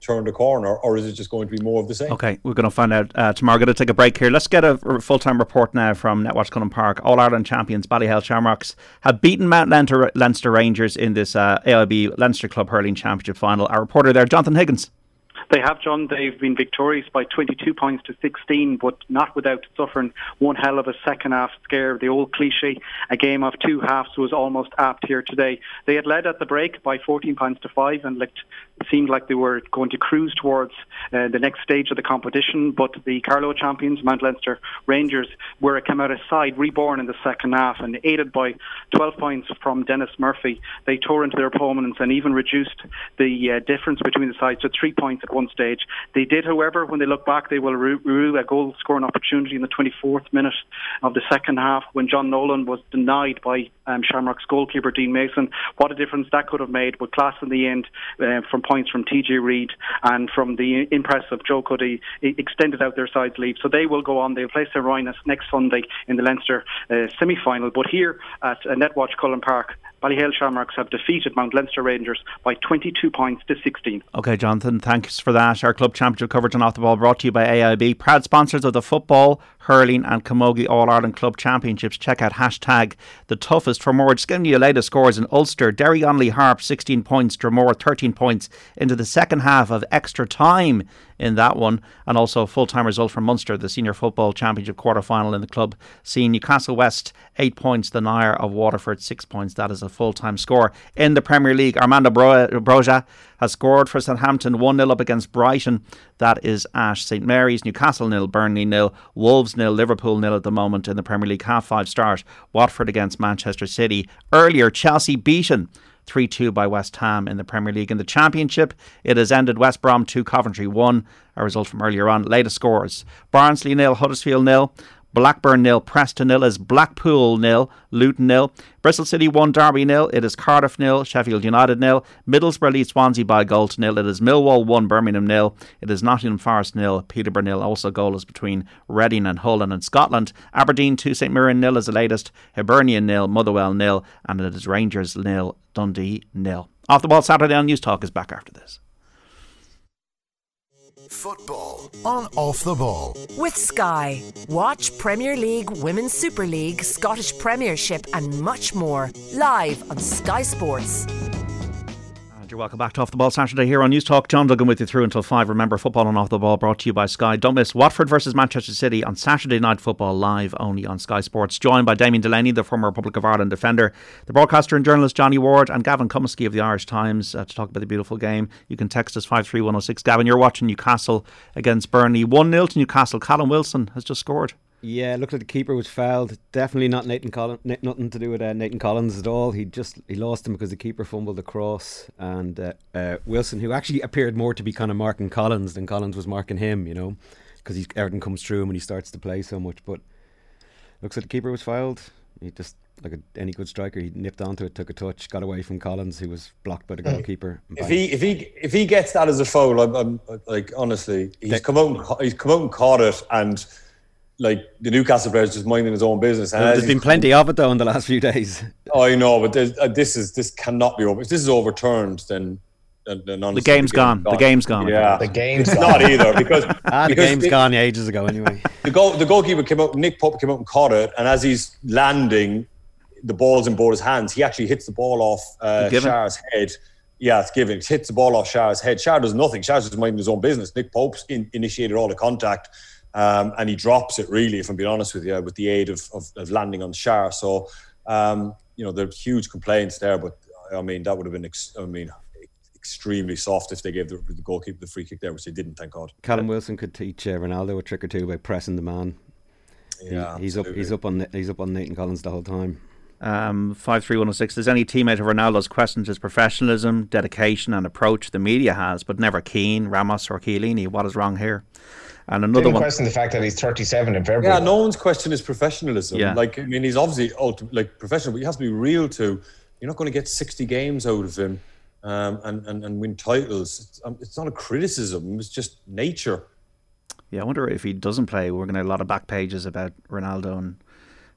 H: turn the corner, or is it just going to be more of the same?
E: Okay, we're going to find out uh, tomorrow. We're going to take a break here. Let's get a full-time report now from Netwatch Cullen Park. All-Ireland champions Ballyhale Shamrocks have beaten Mount Leinster, Leinster Rangers in this uh, A I B Leinster Club Hurling Championship final. Our reporter there, Jonathan Higgins.
K: They have, John. They've been victorious by twenty-two points to sixteen, but not without suffering one hell of a second half scare. The old cliche, a game of two halves, was almost apt here today. They had led at the break by fourteen points to five and looked, seemed like they were going to cruise towards uh, the next stage of the competition, but the Carlow champions, Mount Leinster Rangers, were come out aside, reborn in the second half, and aided by twelve points from Dennis Murphy. They tore into their opponents and even reduced the uh, difference between the sides to three points at one stage. They did, however, when they look back, they will rue a goal scoring opportunity in the twenty-fourth minute of the second half when John Nolan was denied by um, Shamrock's goalkeeper Dean Mason. What a difference that could have made, but class in the end uh, from points from T J Reid and from the impressive Joe Cuddy extended out their side's lead. So they will go on. They'll play Saint Rynas next Sunday in the Leinster uh, semi-final. But here at uh, Netwatch Cullen Park, Ballyhale Shamrocks have defeated Mount Leinster Rangers by twenty-two points to sixteen.
E: OK, Jonathan, thanks for that. Our club championship coverage on Off the Ball brought to you by A I B, proud sponsors of the football, hurling and camogie All-Ireland Club Championships. Check out hashtag the toughest for more. Just giving you the latest scores in Ulster. Derry Onley Harp sixteen points, Dromore thirteen points into the second half of extra time in that one, and also a full-time result from Munster, the Senior Football Championship quarter-final in the club, seeing Newcastle West eight points, the Nair of Waterford six points. That is a full-time score. In the Premier League, Armando Bro- Broja has scored for Southampton one nil up against Brighton. That is at St Mary's. Newcastle nil, Burnley nil, Wolves nil, Liverpool nil at the moment in the Premier League half-five start. Watford against Manchester City. Earlier, Chelsea beaten three two by West Ham in the Premier League. In the Championship, it has ended West Brom two, Coventry one, a result from earlier on. Latest scores: Barnsley nil, Huddersfield nil, Blackburn nil, Preston nil, is Blackpool nil, Luton nil, Bristol City one, Derby nil, it is Cardiff nil, Sheffield United nil, Middlesbrough leads Swansea by a goal to nil, it is Millwall one, Birmingham nil, it is Nottingham Forest nil, Peterborough nil, also goalless between Reading and Hull. And in Scotland, Aberdeen two, St Mirren nil is the latest, Hibernian nil, Motherwell nil, and it is Rangers nil, Dundee nil. Off the Ball Saturday on News Talk is back after this.
C: Football on Off the Ball.
D: With Sky. Watch Premier League, Women's Super League, Scottish Premiership and much more live on Sky Sports.
E: And you're welcome back to Off the Ball Saturday here on News Talk. John Duggan with you through until five. Remember, football on Off the Ball brought to you by Sky. Don't miss Watford versus Manchester City on Saturday Night Football, live only on Sky Sports. Joined by Damien Delaney, the former Republic of Ireland defender, the broadcaster and journalist Johnny Ward, and Gavin Cummesky of the Irish Times uh, to talk about the beautiful game. You can text us five three one oh six. Gavin, you're watching Newcastle against Burnley. one nil to Newcastle. Callum Wilson has just scored.
J: Yeah, it looked like the keeper was fouled. Definitely not Nathan Collins. Nothing to do with uh, Nathan Collins at all. He just he lost him because the keeper fumbled the cross, and uh, uh, Wilson, who actually appeared more to be kind of marking Collins than Collins was marking him, you know, because everything comes through him when he starts to play so much. But looks like the keeper was fouled. He just, like a, any good striker, he nipped onto it, took a touch, got away from Collins, who was blocked by the goalkeeper.
H: If he if he if he gets that as a foul, I'm, I'm like honestly, he's
J: they,
H: come out and, he's come out and caught it, and like the Newcastle players just minding his own business. And
J: there's been plenty of it though in the last few days.
H: Oh, I know, but uh, this is this cannot be over. If this is overturned, then. then, then honestly,
E: the game's the
H: gone.
E: gone. The game's gone.
H: Yeah,
I: the game's
H: it's
I: gone.
H: not either because
J: ah, the
H: because
J: game's
H: it,
J: gone ages ago anyway.
H: The goal, the goalkeeper came out. Nick Pope came out and caught it, and as he's landing, the ball's in both his hands. He actually hits the ball off uh, Shar's head. Yeah, it's given. He hits the ball off Shar's head. Shar does nothing. Shar's just minding his own business. Nick Pope's in, initiated all the contact. Um, and he drops it, really, if I'm being honest with you, with the aid of, of, of landing on Shar. So, um, you know, there are huge complaints there, but I mean, that would have been, ex- I mean, extremely soft if they gave the, the goalkeeper the free kick there, which they didn't, thank God.
J: Callum Wilson could teach uh, Ronaldo a trick or two by pressing the man.
H: Yeah,
J: he, he's up. He's up on. He's up on Nathan Collins the whole time.
E: Um, five three one oh six. Does any teammate of Ronaldo's questioned his professionalism, dedication, and approach? The media has, but never Keane, Ramos, or Chiellini. What is wrong here? And another
I: Didn't
E: one.
I: question the fact that he's thirty-seven in February.
H: Yeah, no one's questioned his professionalism.
E: Yeah.
H: Like, I mean, he's obviously ulti- like professional, but he has to be real too. You're not going to get sixty games out of him um, and, and and win titles. It's, um, it's not a criticism. It's just nature.
E: Yeah, I wonder if he doesn't play, we're going to have a lot of back pages about Ronaldo and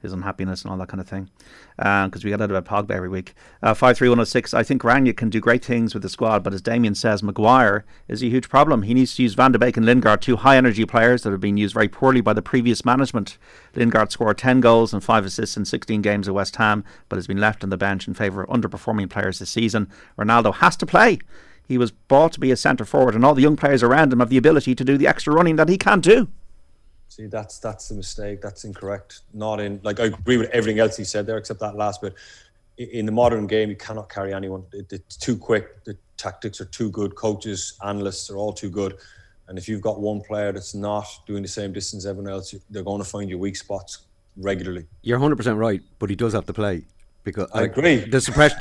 E: his unhappiness and all that kind of thing. Because um, we get out about Pogba every week. Uh, five three one oh six. I think Rangnick can do great things with the squad, but as Damien says, Maguire is a huge problem. He needs to use Van de Beek and Lingard, two high energy players that have been used very poorly by the previous management. Lingard scored ten goals and five assists in sixteen games at West Ham, but has been left on the bench in favour of underperforming players this season. Ronaldo has to play. He was bought to be a centre forward, and all the young players around him have the ability to do the extra running that he can't do.
H: See, that's that's the mistake. That's incorrect. Not in like I agree with everything else he said there, except that last bit. In the modern game, you cannot carry anyone. It, it's too quick. The tactics are too good. Coaches, analysts are all too good. And if you've got one player that's not doing the same distance as everyone else, they're going to find your weak spots regularly.
J: You're one hundred percent right, but he does have to play. Because
H: I agree.
J: The suppression.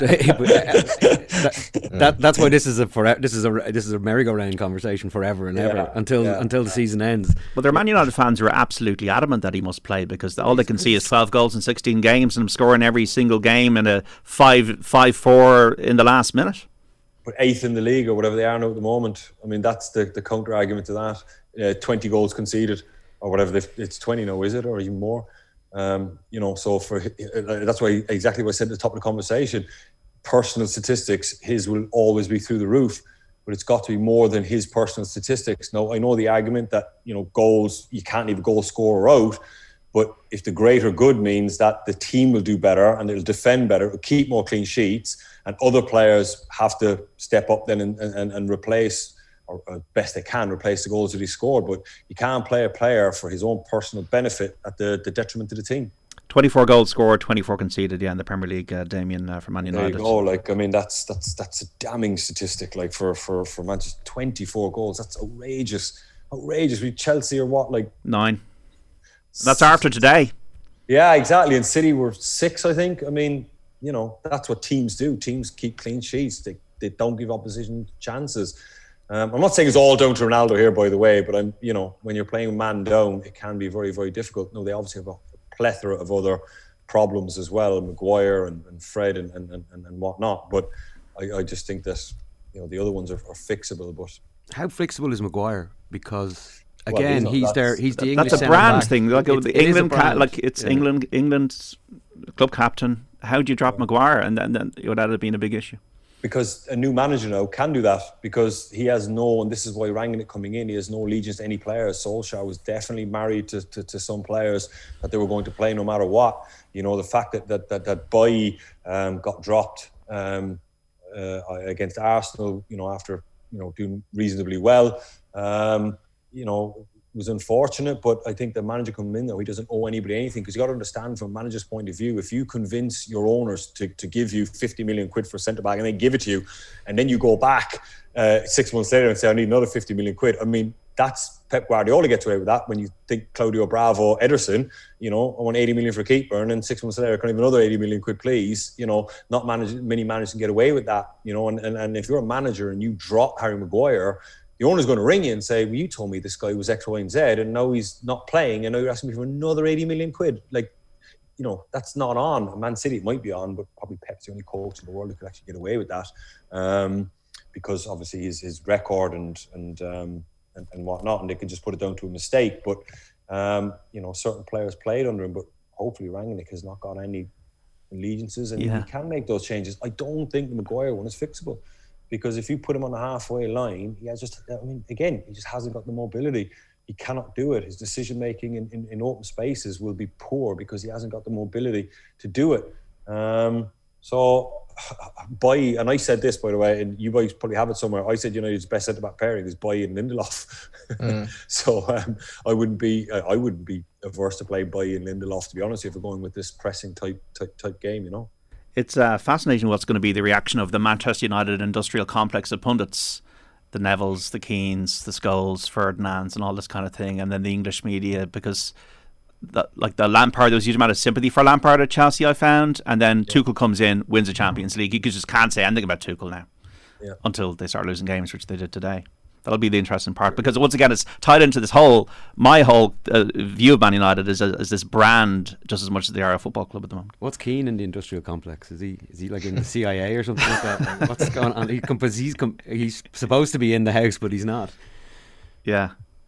J: that, that, that's why this is a forever. This is a this is a merry-go-round conversation forever and ever yeah, until yeah. until the season ends.
E: Well, there are Man United fans who are absolutely adamant that he must play because all they can see is twelve goals in sixteen games and him scoring every single game in a five five four in the last minute.
H: But eighth in the league or whatever they are now at the moment. I mean, that's the, the counter argument to that. Uh, Twenty goals conceded or whatever. It's twenty now, is it, or even more? Um, you know, so for that's why exactly what I said at the top of the conversation. Personal statistics, his will always be through the roof, but it's got to be more than his personal statistics. Now, I know the argument that you know goals you can't leave a goal scorer out, but if the greater good means that the team will do better and it'll defend better, it'll keep more clean sheets, and other players have to step up then and, and, and replace. Or uh, best they can replace the goals that he scored, but you can't play a player for his own personal benefit at the, the detriment of the team.
E: twenty-four goals scored, twenty-four conceded, yeah, in the Premier League, uh, Damien, uh, for Man United.
H: There you go. Like, I mean, that's that's that's a damning statistic. Like for for for Manchester, twenty-four goals. That's outrageous, outrageous. We Chelsea are what, like
E: nine? That's after today.
H: Yeah, exactly. And City were six, I think. I mean, you know, that's what teams do. Teams keep clean sheets. They they don't give opposition chances. Um, I'm not saying it's all down to Ronaldo here, by the way, but I'm, you know, when you're playing man down, it can be very, very difficult. No, they obviously have a plethora of other problems as well, Maguire and, and Fred and, and, and, and whatnot. But I, I just think that, you know, the other ones are, are fixable. But
J: how fixable is Maguire? Because again, well, he's, he's there. He's the English.
E: That's a brand
J: back.
E: thing. Like
J: it,
E: the
J: it
E: England,
J: ca-
E: like it's yeah. England, England's club captain. How do you drop Maguire? And then, then would have been a big issue.
H: Because a new manager now can do that because he has no, and this is why Rangnick coming in, he has no allegiance to any players. Solskjaer was definitely married to, to, to some players that they were going to play no matter what. You know, the fact that that that, that Bailly um, got dropped um, uh, against Arsenal, you know, after, you know, doing reasonably well, um, you know, was unfortunate, but I think the manager coming in there, he doesn't owe anybody anything because you got to understand from a manager's point of view, if you convince your owners to, to give you fifty million quid for a centre back and they give it to you, and then you go back uh, six months later and say, I need another fifty million quid. I mean, that's Pep Guardiola gets away with that when you think Claudio Bravo, Ederson, you know, I want eighty million for a keeper, and then six months later, can I have another eighty million quid, please? You know, not manage, many managers can get away with that, you know, and, and, and if you're a manager and you drop Harry Maguire, the owner's going to ring you and say, well, you told me this guy was X, Y, and Z, and now he's not playing, and now you're asking me for another eighty million quid. Like, you know, that's not on. Man City might be on, but probably Pep's the only coach in the world who could actually get away with that, um, because obviously his his record and and, um, and and whatnot, and they could just put it down to a mistake. But um, you know, certain players played under him, but hopefully Rangnick has not got any allegiances, and yeah. he can make those changes. I don't think the Maguire one is fixable. Because if you put him on the halfway line, he has just, I mean, again, he just hasn't got the mobility. He cannot do it. His decision making in, in, in open spaces will be poor because he hasn't got the mobility to do it. Um, so, Bailly, and I said this, by the way, and you guys probably have it somewhere. I said, you know, his best centre-back pairing is Bailly and Lindelof. Mm. so um, I wouldn't be, I wouldn't be averse to play Bailly and Lindelof, to be honest, if we're going with this pressing type type, type game, you know.
E: It's uh, fascinating what's going to be the reaction of the Manchester United industrial complex of pundits, the Nevilles, the Keanes, the Scholes, Ferdinands and all this kind of thing, and then the English media, because the, like the Lampard, there was a huge amount of sympathy for Lampard at Chelsea, I found, and then yeah. Tuchel comes in, wins the Champions League. You just can't say anything about Tuchel now yeah. until they start losing games, which they did today. That'll be the interesting part, because once again it's tied into this whole, my whole uh, view of Man United is, as this brand just as much as they are a football club at the moment.
J: What's Keane in the industrial complex? Is he is he like in the C I A or something like that? What's going on? He, he's he's supposed to be in the house, but he's not.
E: Yeah.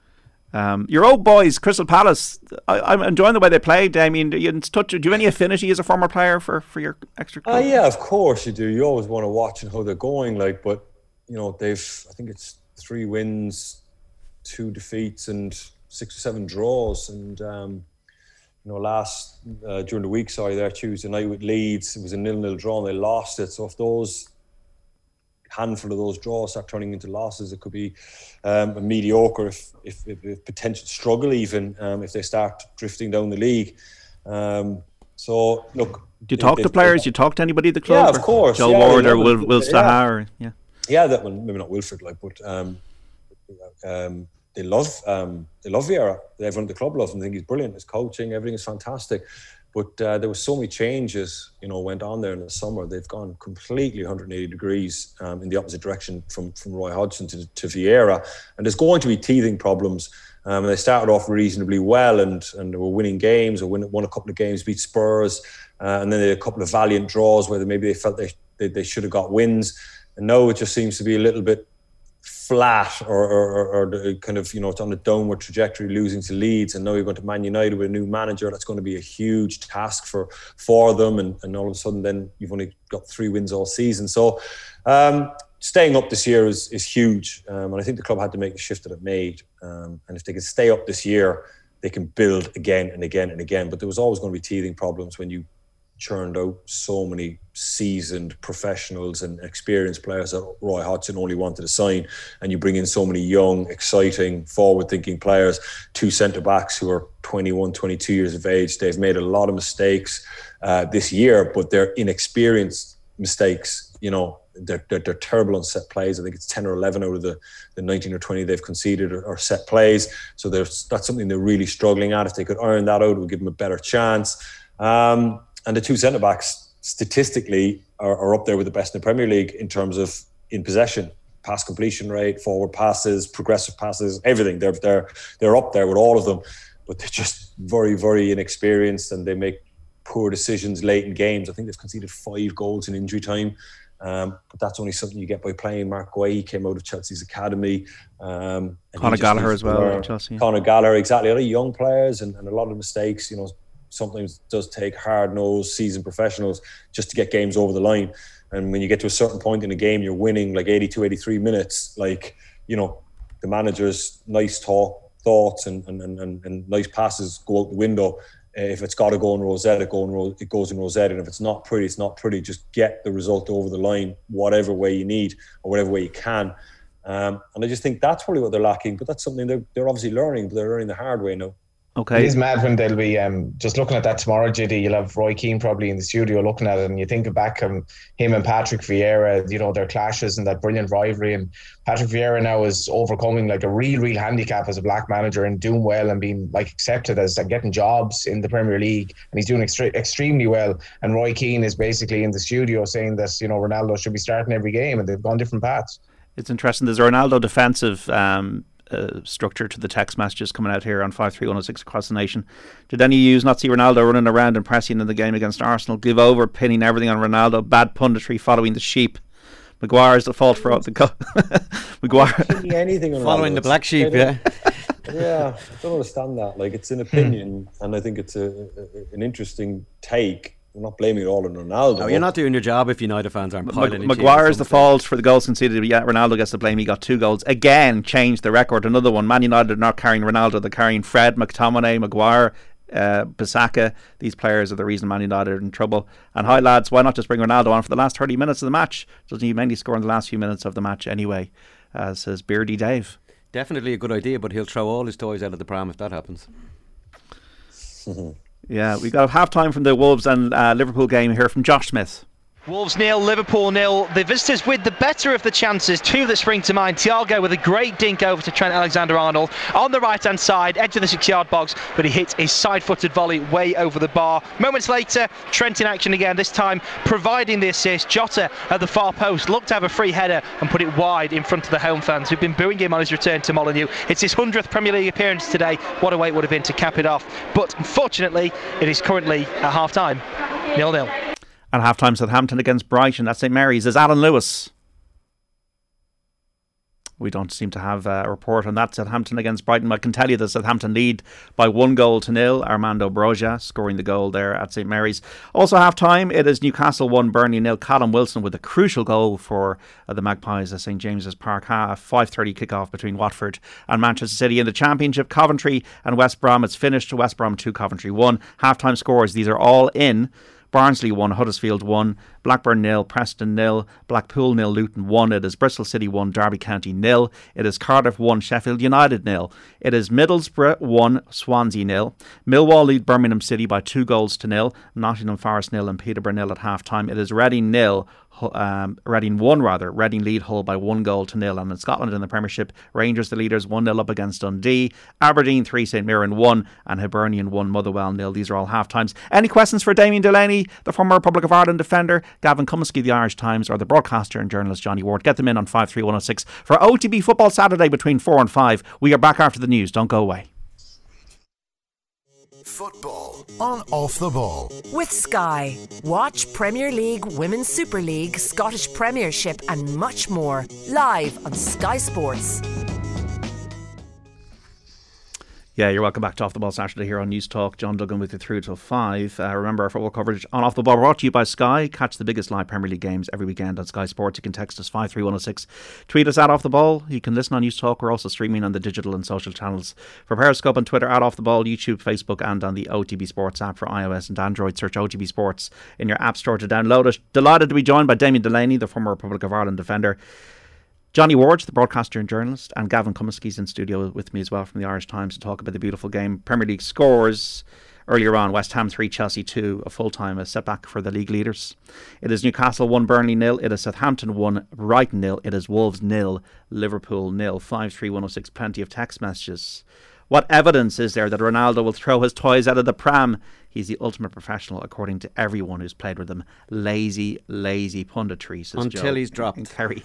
E: Um, your old boys, Crystal Palace, I, I'm enjoying the way they play. Damien, do you, touch, do you have any affinity as a former player for, for your extra club?
H: Uh, yeah, of course you do. You always want to watch and how they're going. Like, but you know, they've I think it's three wins, two defeats, and six or seven draws. And um, you know, last uh, during the week, sorry, there Tuesday night with Leeds, it was a nil-nil draw and they lost it. So if those handful of those draws start turning into losses, it could be um, a mediocre, if, if, if, if potential struggle even um, if they start drifting down the league. Um, so look,
E: do you talk they, to players? Do you talk to anybody at the club?
H: Yeah, of course.
E: Joe
H: yeah,
E: Ward
H: yeah,
E: or Will, Will Slaha?
H: Yeah.
E: yeah,
H: yeah, that one maybe not Wilfred, like, but um, um, they love um, they love Vieira. Everyone at the club loves him. I think he's brilliant. His coaching, everything is fantastic. But uh, there were so many changes, you know, went on there in the summer. They've gone completely one hundred eighty degrees um, in the opposite direction from, from Roy Hodgson to, to Vieira. And there's going to be teething problems. Um, and they started off reasonably well and, and they were winning games or win, won a couple of games, beat Spurs. Uh, and then they had a couple of valiant draws where they, maybe they felt they, they, they should have got wins. And now it just seems to be a little bit flat or, or, or the kind of, you know, it's on a downward trajectory, losing to Leeds, and now you're going to Man United with a new manager. That's going to be a huge task for for them, and, and all of a sudden then you've only got three wins all season. So um, staying up this year is is huge, um, and I think the club had to make the shift that it made, um, and if they can stay up this year, they can build again and again and again. But there was always going to be teething problems when you churned out so many seasoned professionals and experienced players that Roy Hodgson only wanted to sign, and you bring in so many young, exciting, forward-thinking players, two centre-backs who are twenty-one, twenty-two years of age. They've made a lot of mistakes uh, this year, but they're inexperienced mistakes. You know, they're, they're, they're terrible on set plays. I think it's ten or eleven out of the, the nineteen or twenty they've conceded are, are set plays. So there's, that's something they're really struggling at. If they could iron that out, it would give them a better chance. Um, And the two centre-backs, statistically, are, are up there with the best in the Premier League in terms of in possession, pass completion rate, forward passes, progressive passes, everything. They're they're they're up there with all of them, but they're just very, very inexperienced and they make poor decisions late in games. I think they've conceded five goals in injury time, um, but that's only something you get by playing. Mark Guay, he came out of Chelsea's academy. Um,
E: Conor Gallagher as well. Chelsea.
H: Conor Gallagher, exactly. A lot of young players and, and a lot of mistakes, you know. Sometimes it does take hard-nosed, seasoned professionals just to get games over the line. And when you get to a certain point in a game, you're winning like eighty-two, eighty-three minutes. Like, you know, the manager's nice talk, thoughts and, and, and, and nice passes go out the window. If it's got to go in Rosette, it, go in, it goes in Rosette. And if it's not pretty, it's not pretty. Just get the result over the line, whatever way you need or whatever way you can. Um, and I just think that's probably what they're lacking. But that's something they're, they're obviously learning, but they're learning the hard way now.
E: Okay.
I: It is mad when they'll be um, just looking at that tomorrow, J D. You'll have Roy Keane probably in the studio looking at it, and you think back um, him and Patrick Vieira, you know, their clashes and that brilliant rivalry. And Patrick Vieira now is overcoming like a real, real handicap as a black manager and doing well and being like accepted as uh, getting jobs in the Premier League, and he's doing extre- extremely well. And Roy Keane is basically in the studio saying that, you know, Ronaldo should be starting every game, and they've gone different paths.
E: It's interesting. There's a Ronaldo defensive Um Uh, structure to the text messages coming out here on five three one oh six across the nation. Did any of you not see Ronaldo running around and pressing in the game against Arsenal? Give over, pinning everything on Ronaldo. Bad punditry, following the sheep. Maguire is the fault for all the go- Maguire
H: anything on
J: following
H: Ronaldo.
J: the black sheep. Yeah,
H: yeah. I don't understand that. Like, it's an opinion, and I think it's a, a an interesting take. I'm not blaming it all on Ronaldo.
J: No, you're not doing your job if United fans aren't piling
E: M- Maguire is the fault for the goals conceded. Yeah, Ronaldo gets the blame. He got two goals. Again, changed the record. Another one. Man United are not carrying Ronaldo. They're carrying Fred, McTominay, Maguire, uh, Bissaka. These players are the reason Man United are in trouble. And hi, lads, why not just bring Ronaldo on for the last thirty minutes of the match? Doesn't he mainly score in the last few minutes of the match anyway? Uh, says Beardy Dave.
J: Definitely a good idea, but he'll throw all his toys out of the pram if that happens.
E: Yeah, we got a half time from the Wolves and uh, Liverpool game here from Josh Smith.
L: Wolves nil, Liverpool nil. The visitors with the better of the chances. Two that spring to mind. Thiago with a great dink over to Trent Alexander-Arnold on the right-hand side, edge of the six-yard box, but he hits his side-footed volley way over the bar. Moments later, Trent in action again, this time providing the assist. Jota at the far post looked to have a free header and put it wide in front of the home fans who've been booing him on his return to Molineux. It's his hundredth Premier League appearance today. What a way it would have been to cap it off. But unfortunately, it is currently at half-time, nil nil.
E: At half-time, Southampton against Brighton at St Mary's is Alan Lewis. We don't seem to have a report on that. Southampton against Brighton. I can tell you that Southampton lead by one goal to nil. Armando Broja scoring the goal there at St Mary's. Also half time, it is Newcastle one, Burnley nil. Callum Wilson with a crucial goal for uh, the Magpies at St James's Park. Half five thirty kickoff between Watford and Manchester City. In the Championship, Coventry and West Brom. It's finished. West Brom two, Coventry one. Half time scores, these are all in. Barnsley one, Huddersfield one, Blackburn nil, Preston nil, Blackpool nil, Luton one. It is Bristol City one, Derby County nil. It is Cardiff one, Sheffield United nil. It is Middlesbrough one, Swansea nil. Millwall lead Birmingham City by two goals to nil. Nottingham Forest nil and Peterborough nil at half time. It is Reading nil. Um, Reading one rather Reading lead Hull by one goal to nil. And in Scotland in the Premiership, Rangers the leaders one nil up against Dundee, Aberdeen three, St Mirren one, and Hibernian one, Motherwell nil. These are all half times. Any questions for Damien Delaney, the former Republic of Ireland defender, Gavin Cummiskey, the Irish Times, or the broadcaster and journalist Johnny Ward? Get them in on five three one oh six for O T B Football Saturday between four and five. We are back after the news. Don't go away.
C: Football on Off the Ball.
D: With Sky. Watch Premier League, Women's Super League, Scottish Premiership and much more live on Sky Sports.
E: Yeah, you're welcome back to Off the Ball Saturday here on News Talk. John Duggan with you through till five. Uh, remember, our football coverage on Off the Ball brought to you by Sky. Catch the biggest live Premier League games every weekend on Sky Sports. You can text us five three one oh six. Tweet us at Off the Ball. You can listen on News Talk. We're also streaming on the digital and social channels for Periscope and Twitter at Off the Ball, YouTube, Facebook, and on the O T B Sports app for iOS and Android. Search O T B Sports in your app store to download it. Delighted to be joined by Damien Delaney, the former Republic of Ireland defender. Johnny Ward, the broadcaster and journalist, and Gavin Cummiskey's in studio with me as well from the Irish Times to talk about the beautiful game. Premier League scores earlier on: West Ham three, Chelsea two, a full-time, a setback for the league leaders. It is Newcastle one, Burnley nil. It is Southampton one, Brighton nil. It is Wolves nil, Liverpool nil. five three one oh six, plenty of text messages. What evidence is there that Ronaldo will throw his toys out of the pram? He's the ultimate professional, according to everyone who's played with him. Lazy, lazy punditry, says
J: Until
E: Joe
J: he's dropped.
E: in Kerry.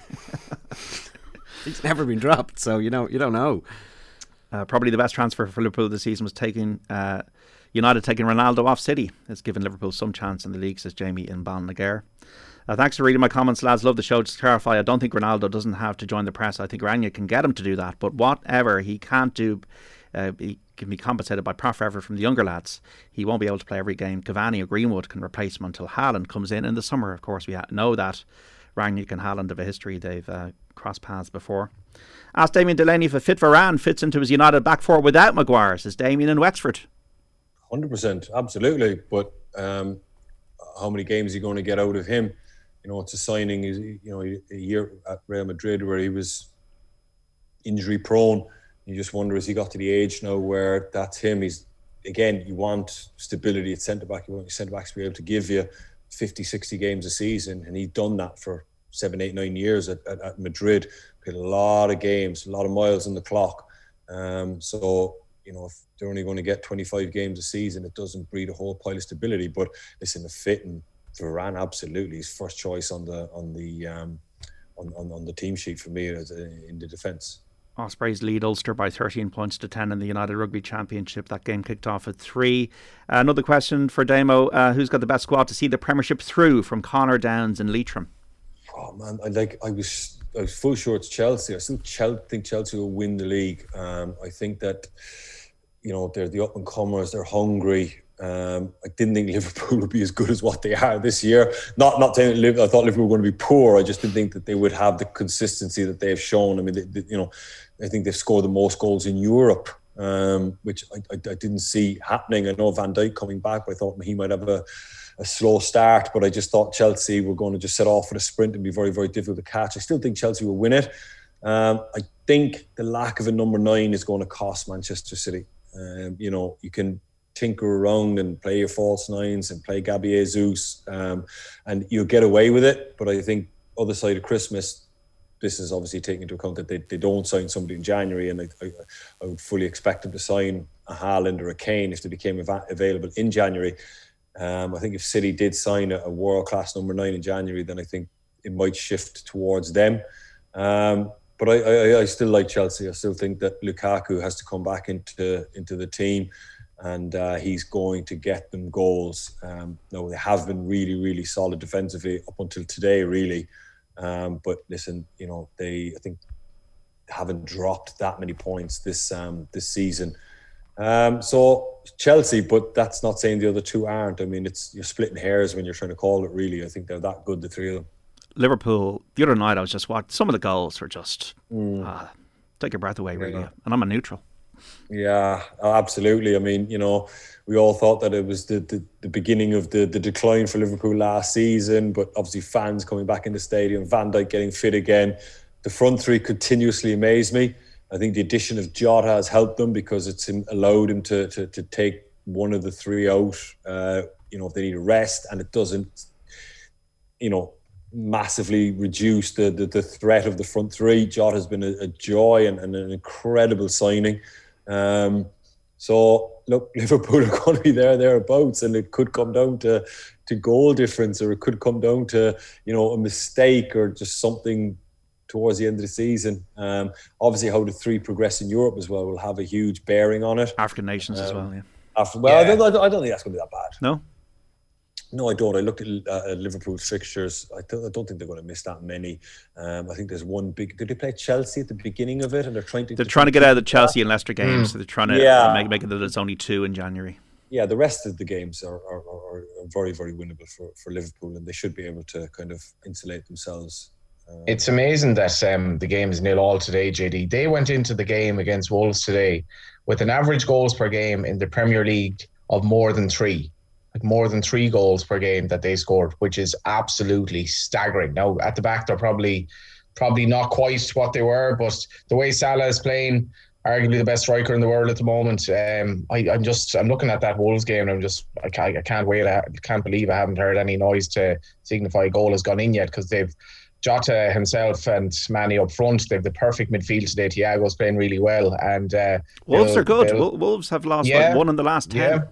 J: He's never been dropped, so you know you don't know.
E: Uh, probably the best transfer for Liverpool this season was taking uh, United taking Ronaldo off City. It's given Liverpool some chance in the league, says Jamie in Balnagar. Uh, thanks for reading my comments, lads. Love the show. Just to clarify, I don't think Ronaldo doesn't have to join the press. I think Rangnick can get him to do that, but whatever he can't do, uh, he can be compensated by proper effort from the younger lads. He won't be able to play every game. Cavani or Greenwood can replace him until Haaland comes in in the summer. Of course, we know that Rangnick and Haaland have a history. They've uh, crossed paths before. Ask Damien Delaney if a fit Varane fits into his United back four without Maguire, says Damien in Wexford.
H: one hundred percent, absolutely. But um, how many games are you going to get out of him? You know, it's a signing, you know, a year at Real Madrid where he was injury prone. You just wonder, as he got to the age now where that's him. He's, again, you want stability at centre-back. You want your centre-backs to be able to give you fifty, sixty games a season. And he'd done that for seven, eight, nine years at, at, at Madrid. Played a lot of games, a lot of miles on the clock. Um, so, you know, if they're only going to get twenty-five games a season, it doesn't breed a whole pile of stability. But listen, the fit and Varane, absolutely, his first choice on the on the um, on, on, on the team sheet for me as a, in the defence.
E: Ospreys lead Ulster by thirteen points to ten in the United Rugby Championship. That game kicked off at three. Uh, another question for Damo: uh, who's got the best squad to see the Premiership through? From Connor Downs in Leitrim.
H: Oh man, I like I was. I was full sure it's Chelsea. I still think Chelsea will win the league. Um, I think that, you know, they're the up and comers. They're hungry. Um, I didn't think Liverpool would be as good as what they are this year. Not not saying that Liverpool, I thought Liverpool were going to be poor. I just didn't think that they would have the consistency that they've shown. I mean, they, they, you know, I think they've scored the most goals in Europe, um, which I, I, I didn't see happening. I know Van Dijk coming back, but I thought he might have a. a slow start, but I just thought Chelsea were going to just set off with a sprint and be very, very difficult to catch. I still think Chelsea will win it. Um, I think the lack of a number nine is going to cost Manchester City. Um, you know, you can tinker around and play your false nines and play Gabi Jesus, um, and you'll get away with it. But I think other side of Christmas, this is obviously taking into account that they, they don't sign somebody in January, and I, I, I would fully expect them to sign a Haaland or a Kane if they became av- available in January. Um, I think if City did sign a, a world-class number nine in January, then I think it might shift towards them. Um, but I, I, I still like Chelsea. I still think that Lukaku has to come back into into the team, and uh, he's going to get them goals. Um, no, they have been really, really solid defensively up until today, really. Um, but listen, you know, they I think haven't dropped that many points this um, this season. Um, so Chelsea, but that's not saying the other two aren't. I mean, it's you're splitting hairs when you're trying to call it. Really, I think they're that good, the three of them.
E: Liverpool, the other night I was just watching, some of the goals were just
H: mm.
E: uh, take your breath away, really.
H: Yeah.
E: And I'm a neutral.
H: Yeah, absolutely. I mean, you know, we all thought that it was the, the, the beginning of the, the decline for Liverpool last season, but obviously fans coming back in the stadium, Van Dijk getting fit again. The front three continuously amaze me. I think the addition of Jota has helped them because it's allowed him to to, to take one of the three out, uh, you know, if they need a rest, and it doesn't, you know, massively reduce the, the, the threat of the front three. Jota has been a, a joy and, and an incredible signing. Um, so, look, Liverpool are going to be there, thereabouts, and it could come down to, to goal difference, or it could come down to, you know, a mistake or just something towards the end of the season. Um, obviously, how the three progress in Europe as well will have a huge bearing on it.
E: African nations um, as well, yeah.
H: After, well, yeah. I, don't, I don't think that's going to be that bad.
E: No?
H: No, I don't. I looked at, uh, at Liverpool's fixtures. I don't, I don't think they're going to miss that many. Um, I think there's one big... Did they play Chelsea at the beginning of it? And they're trying to...
E: They're trying to get out of the Chelsea and Leicester games. Mm. So they're trying to
H: yeah.
E: make, make it that it's only two in January.
H: Yeah, the rest of the games are, are, are, are very, very winnable for, for Liverpool, and they should be able to kind of insulate themselves. Um,
I: it's amazing that um, the game is nil all today, J D. They went into the game against Wolves today with an average goals per game in the Premier League of more than three. Like more than three goals per game that they scored, which is absolutely staggering. Now, at the back, they're probably probably not quite what they were, but the way Salah is playing, arguably the best striker in the world at the moment. Um, I, I'm just I'm looking at that Wolves game, and I'm just I can't, I can't wait. I can't believe I haven't heard any noise to signify a goal has gone in yet, because they've Jota himself and Manny up front. They've the perfect midfield today. Thiago's playing really well, and uh,
E: Wolves are good. Wolves have lost yeah, like one in the last ten.
I: Yeah.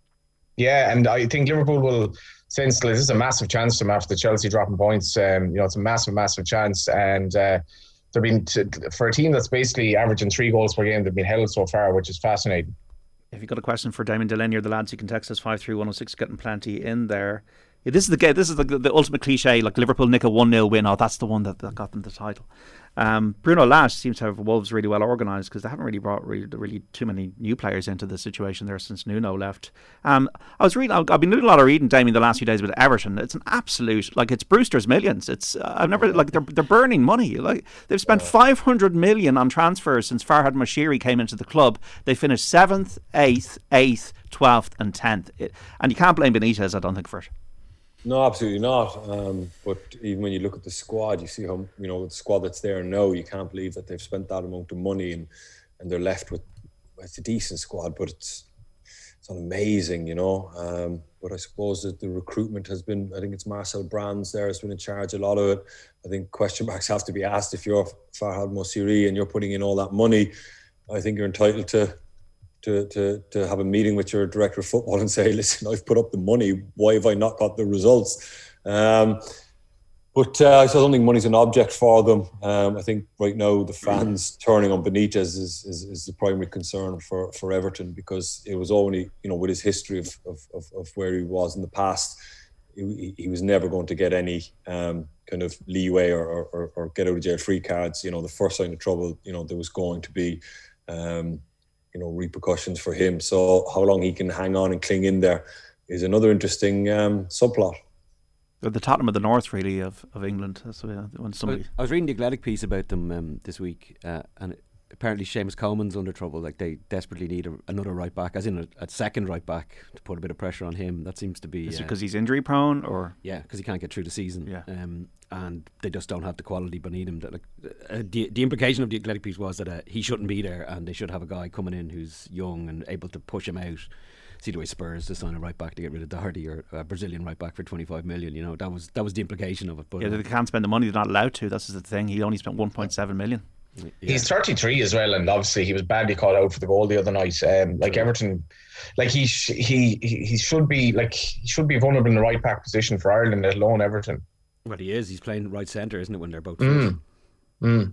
I: Yeah, and I think Liverpool will, since this is a massive chance for them after the Chelsea dropping points. Um, you know, it's a massive, massive chance, and uh, they've been to, for a team that's basically averaging three goals per game. They've been held so far, which is fascinating.
E: If you've got a question for Damien Delaney or the lads, you can text us five three one oh six. Getting plenty in there. Yeah, this is the this is the, the ultimate cliche. Like Liverpool nick a one nil win. Oh, that's the one that, that got them the title. Um, Bruno Lage seems to have Wolves really well organised, because they haven't really brought really, really too many new players into the situation there since Nuno left. Um, I was reading, I've been doing a lot of reading, Damien, the last few days with Everton. It's an absolute, like, it's Brewster's millions. It's uh, I've never like they're they're burning money. Like they've spent five hundred million on transfers since Farhad Moshiri came into the club. They finished seventh, eighth, eighth, twelfth, and tenth. It, and you can't blame Benitez, I don't think, for it.
H: No, absolutely not. Um, but even when you look at the squad, you see how, you know, the squad that's there now, you can't believe that they've spent that amount of money, and, and they're left with, it's a decent squad, but it's it's not amazing, you know. Um, but I suppose that the recruitment has been, I think it's Marcel Brands there has been in charge a lot of it. I think question marks have to be asked if you're Farhad Moshiri and you're putting in all that money. I think you're entitled to To, to to have a meeting with your director of football and say, listen, I've put up the money, why have I not got the results? Um, but uh, I don't think money's an object for them. Um, I think right now the fans turning on Benitez is, is, is the primary concern for, for Everton, because it was only, you know, with his history of, of, of, of where he was in the past, he, he was never going to get any um, kind of leeway or, or, or get out of jail free cards. You know, the first sign of trouble, you know, there was going to be um, you know, repercussions for him. So how long he can hang on and cling in there is another interesting um, subplot.
E: The Tottenham of the North, really, of, of England. That's when somebody.
J: I was reading the Athletic piece about them um, this week, uh, and apparently Seamus Coleman's under trouble. Like, they desperately need a, another right back, as in a, a second right back, to put a bit of pressure on him. That seems to be.
E: Is
J: uh,
E: it because he's injury prone, or?
J: Yeah, because he can't get through the season.
E: Yeah.
J: Um, and they just don't have the quality beneath him. That, like, uh, the the implication of the Athletic piece was that uh, he shouldn't be there, and they should have a guy coming in who's young and able to push him out. See the way Spurs to sign a right back to get rid of Doherty, or a Brazilian right back for twenty-five million. You know, that was that was the implication of it. But
E: yeah, they can't spend the money; they're not allowed to. That's the thing. He only spent one point seven million.
I: Yeah. He's thirty-three as well, and obviously he was badly called out for the goal the other night. Um, like Everton, like he sh- he he should be like he should be vulnerable in the right back position for Ireland, let alone Everton.
J: Well, he is. He's playing right centre, isn't it? When they're both.
I: Mm. Mm.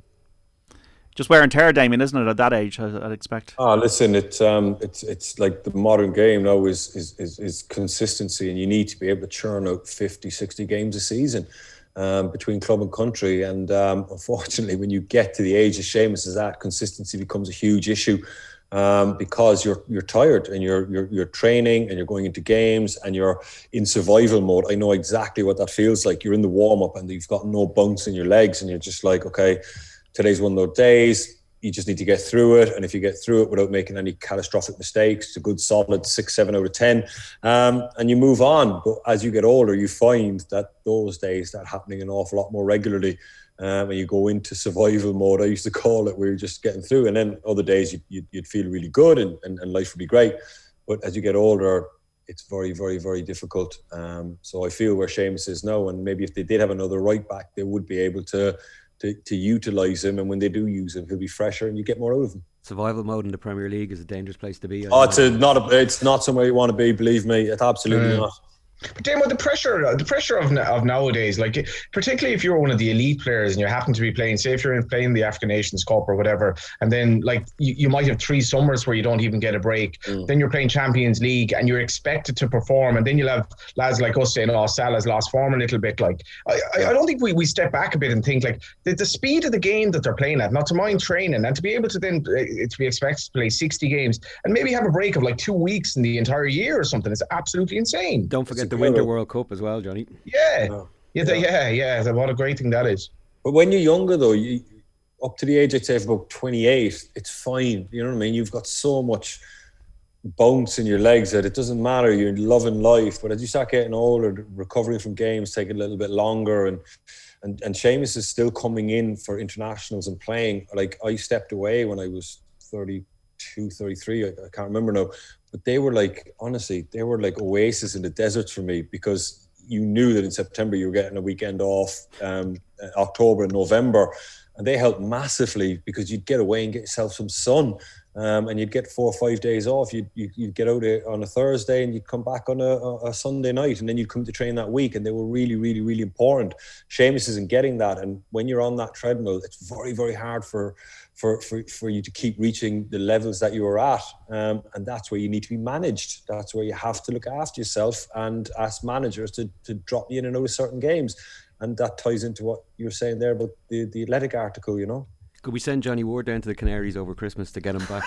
E: Just wear and tear, Damien, isn't it? At that age, I'd expect.
H: Ah, listen, it's um, it's it's like the modern game now is, is is is consistency, and you need to be able to churn out fifty, sixty games a season. um, between club and country. And um, unfortunately, when you get to the age of Seamus is at, consistency becomes a huge issue. Um, because you're you're tired and you're you're you're training and you're going into games and you're in survival mode. I know exactly what that feels like. You're in the warm up and you've got no bounce in your legs and you're just like, okay, today's one of those days. You just need to get through it, and if you get through it without making any catastrophic mistakes, it's a good solid six, seven out of ten, um, and you move on. But as you get older, you find that those days start happening an awful lot more regularly. Um, and you go into survival mode, I used to call it, where you're just getting through. And then other days you'd, you'd, you'd feel really good and, and, and life would be great. But as you get older, it's very, very, very difficult. Um, so I feel where Seamus is now, and maybe if they did have another right back, they would be able to, to, to utilise him. And when they do use him, he'll be fresher and you get more out of him.
J: Survival mode in the Premier League is a dangerous place to be.
H: Oh, it's, a, not a, it's not somewhere you want to be, believe me. It's absolutely
I: Mm.
H: not.
I: But then with the pressure, the pressure of of nowadays, like particularly if you're one of the elite players and you happen to be playing, say if you're in playing the African Nations Cup or whatever, and then like you, you might have three summers where you don't even get a break.
H: Mm.
I: Then you're playing Champions League and you're expected to perform, and then you'll have lads like us saying, "Oh, Salah's lost form a little bit." Like I, I don't think we, we step back a bit and think like the, the speed of the game that they're playing at, not to mind training, and to be able to then uh, to be expected to play sixty games and maybe have a break of like two weeks in the entire year or something is absolutely insane.
J: Don't forget the Winter World Cup as well, Johnny.
I: Yeah,
H: Oh,
I: yeah, the, yeah, yeah. What a great thing that is.
H: But when you're younger, though, you, up to the age, I'd say, of about twenty-eight, it's fine. You know what I mean? You've got so much bounce in your legs that it doesn't matter. You're loving life. But as you start getting older, recovering from games take a little bit longer. And, and, and Seamus is still coming in for internationals and playing. Like, I stepped away when I was thirty-two, thirty-three. I, I can't remember now. But they were like, honestly, they were like oases in the deserts for me, because you knew that in September you were getting a weekend off, um, October and November, and they helped massively because you'd get away and get yourself some sun, um, and you'd get four or five days off. You'd, you'd, you'd get out on a Thursday and you'd come back on a, a Sunday night, and then you'd come to train that week, and they were really, really, really important. Seamus isn't getting that, and when you're on that treadmill, it's very, very hard for For, for, for you to keep reaching the levels that you were at. Um, and that's where you need to be managed. That's where you have to look after yourself and ask managers to, to drop you in and out of certain games. And that ties into what you were saying there about the, the Athletic article, you know.
J: Could we send Johnny Ward down to the Canaries over Christmas to get him back?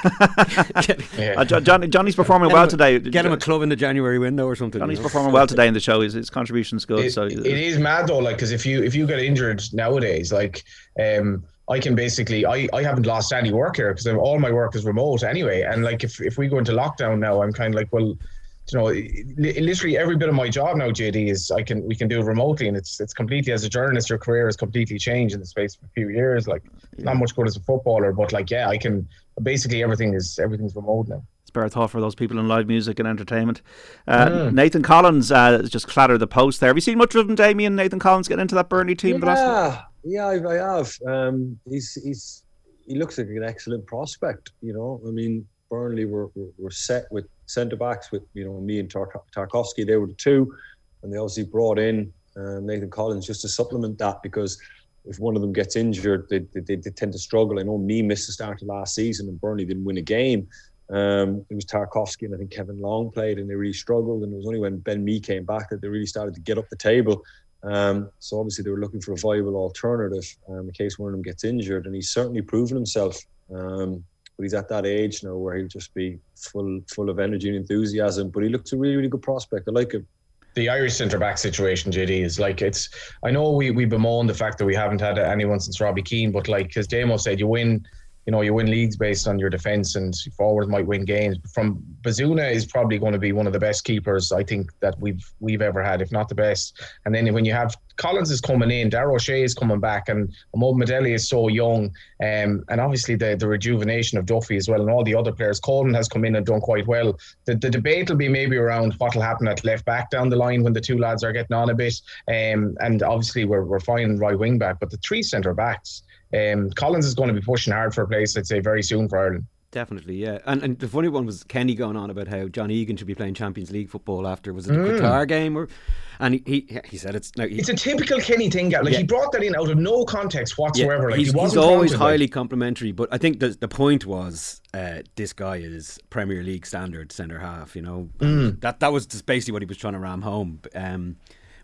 E: uh, jo- Johnny, Johnny's performing
J: get
E: well
J: him,
E: today.
J: Get him a club in the January window or something.
E: Johnny's
J: you know?
E: performing well today in the show. His, his contribution's good.
I: It,
E: so
I: it is mad though, like, because if you if you get injured nowadays, like um, I can basically I, I haven't lost any work here because all my work is remote anyway. And like if, if we go into lockdown now, I'm kind of like, well, you know, literally every bit of my job now, J D, is I can we can do it remotely, and it's it's completely, as a journalist, your career has completely changed in the space of a few years. Like,
E: yeah.
I: Not much good as a footballer, but like, yeah, I can basically everything is everything's remote now.
E: Spare thought for those people in live music and entertainment. Uh, mm. Nathan Collins uh, just clattered the post there. Have you seen much of him, Damien? Nathan Collins getting into that Burnley team?
H: Yeah, yeah, I, I have. Um, he's he's he looks like an excellent prospect. You know, I mean, Burnley were were, were set with centre backs with, you know, me and Tar- Tarkowski. They were the two, and they obviously brought in uh, Nathan Collins just to supplement that, because if one of them gets injured, they, they, they tend to struggle. I know me missed the start of last season and Burnley didn't win a game. Um, it was Tarkowski and I think Kevin Long played, and they really struggled, and it was only when Ben Mee came back that they really started to get up the table. Um, so obviously they were looking for a viable alternative um, in case one of them gets injured, and he's certainly proven himself. Um, but he's at that age now where he'll just be full full of energy and enthusiasm. But he looks a really, really good prospect. I like him.
I: The Irish centre-back situation, J D, is like, it's, I know we, we bemoan the fact that we haven't had anyone since Robbie Keane, but like, as Damo said, you win, you know, you win leagues based on your defence, and forwards might win games. From Bazuna is probably going to be one of the best keepers I think that we've we've ever had, if not the best. And then when you have Collins is coming in, Darragh O'Shea is coming back, and Mo Medeli is so young, um, and obviously the, the rejuvenation of Duffy as well, and all the other players. Coleman has come in and done quite well. The, the debate will be maybe around what will happen at left back down the line when the two lads are getting on a bit, um, and obviously we're we're finding right wing back, but the three centre backs. Um, Collins is going to be pushing hard for a place, I'd say, very soon for Ireland.
J: Definitely, yeah. And and the funny one was Kenny going on about how John Egan should be playing Champions League football after, was it the
I: Mm.
J: Qatar game? Or, and he, he he said it's... No, he,
I: It's a typical Kenny thing, like
J: Yeah.
I: he brought that in out of no context whatsoever.
J: Yeah,
I: like
J: he's,
I: he
J: he's
I: wasn't
J: always
I: prompted, like-
J: highly complimentary, but I think the the point was uh, this guy is Premier League standard centre half. You know,
I: Mm.
J: that that was just basically what he was trying to ram home. Um,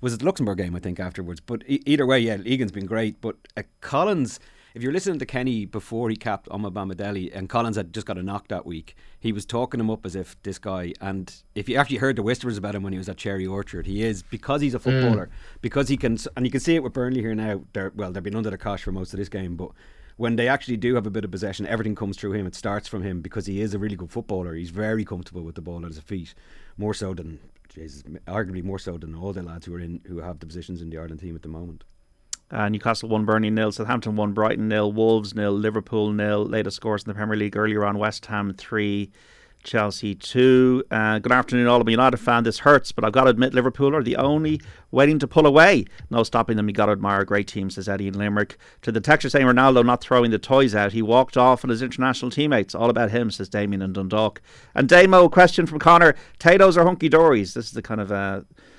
J: was it the Luxembourg game, I think, afterwards. But e- either way, yeah, Egan's been great. But uh, Collins, if you're listening to Kenny before he capped Omobama Deli, and Collins had just got a knock that week, he was talking him up as if this guy, and if you actually heard the whispers about him when he was at Cherry Orchard, he is, because he's a footballer, mm. because he can, and you can see it with Burnley here now, they're, well, they've been under the cosh for most of this game, but when they actually do have a bit of possession, everything comes through him. It starts from him because he is a really good footballer. He's very comfortable with the ball at his feet, more so than, Jesus, arguably more so than all the lads who are in, who have the positions in the Ireland team at the moment.
E: Uh, Newcastle won, Burnley nil, Southampton won, Brighton nil, Wolves nil, Liverpool nil. Latest scores in the Premier League earlier on: West Ham three, Chelsea two. Uh, good afternoon, all. I'm a United fan. This hurts, but I've got to admit, Liverpool are the only waiting to pull away. No stopping them. You got to admire a great team, says Eddie in Limerick. To the texture saying Ronaldo not throwing the toys out, he walked off on his international teammates. All about him, says Damien in Dundalk. And Damo, question from Connor: Tatoes or hunky dories? This is the kind of uh,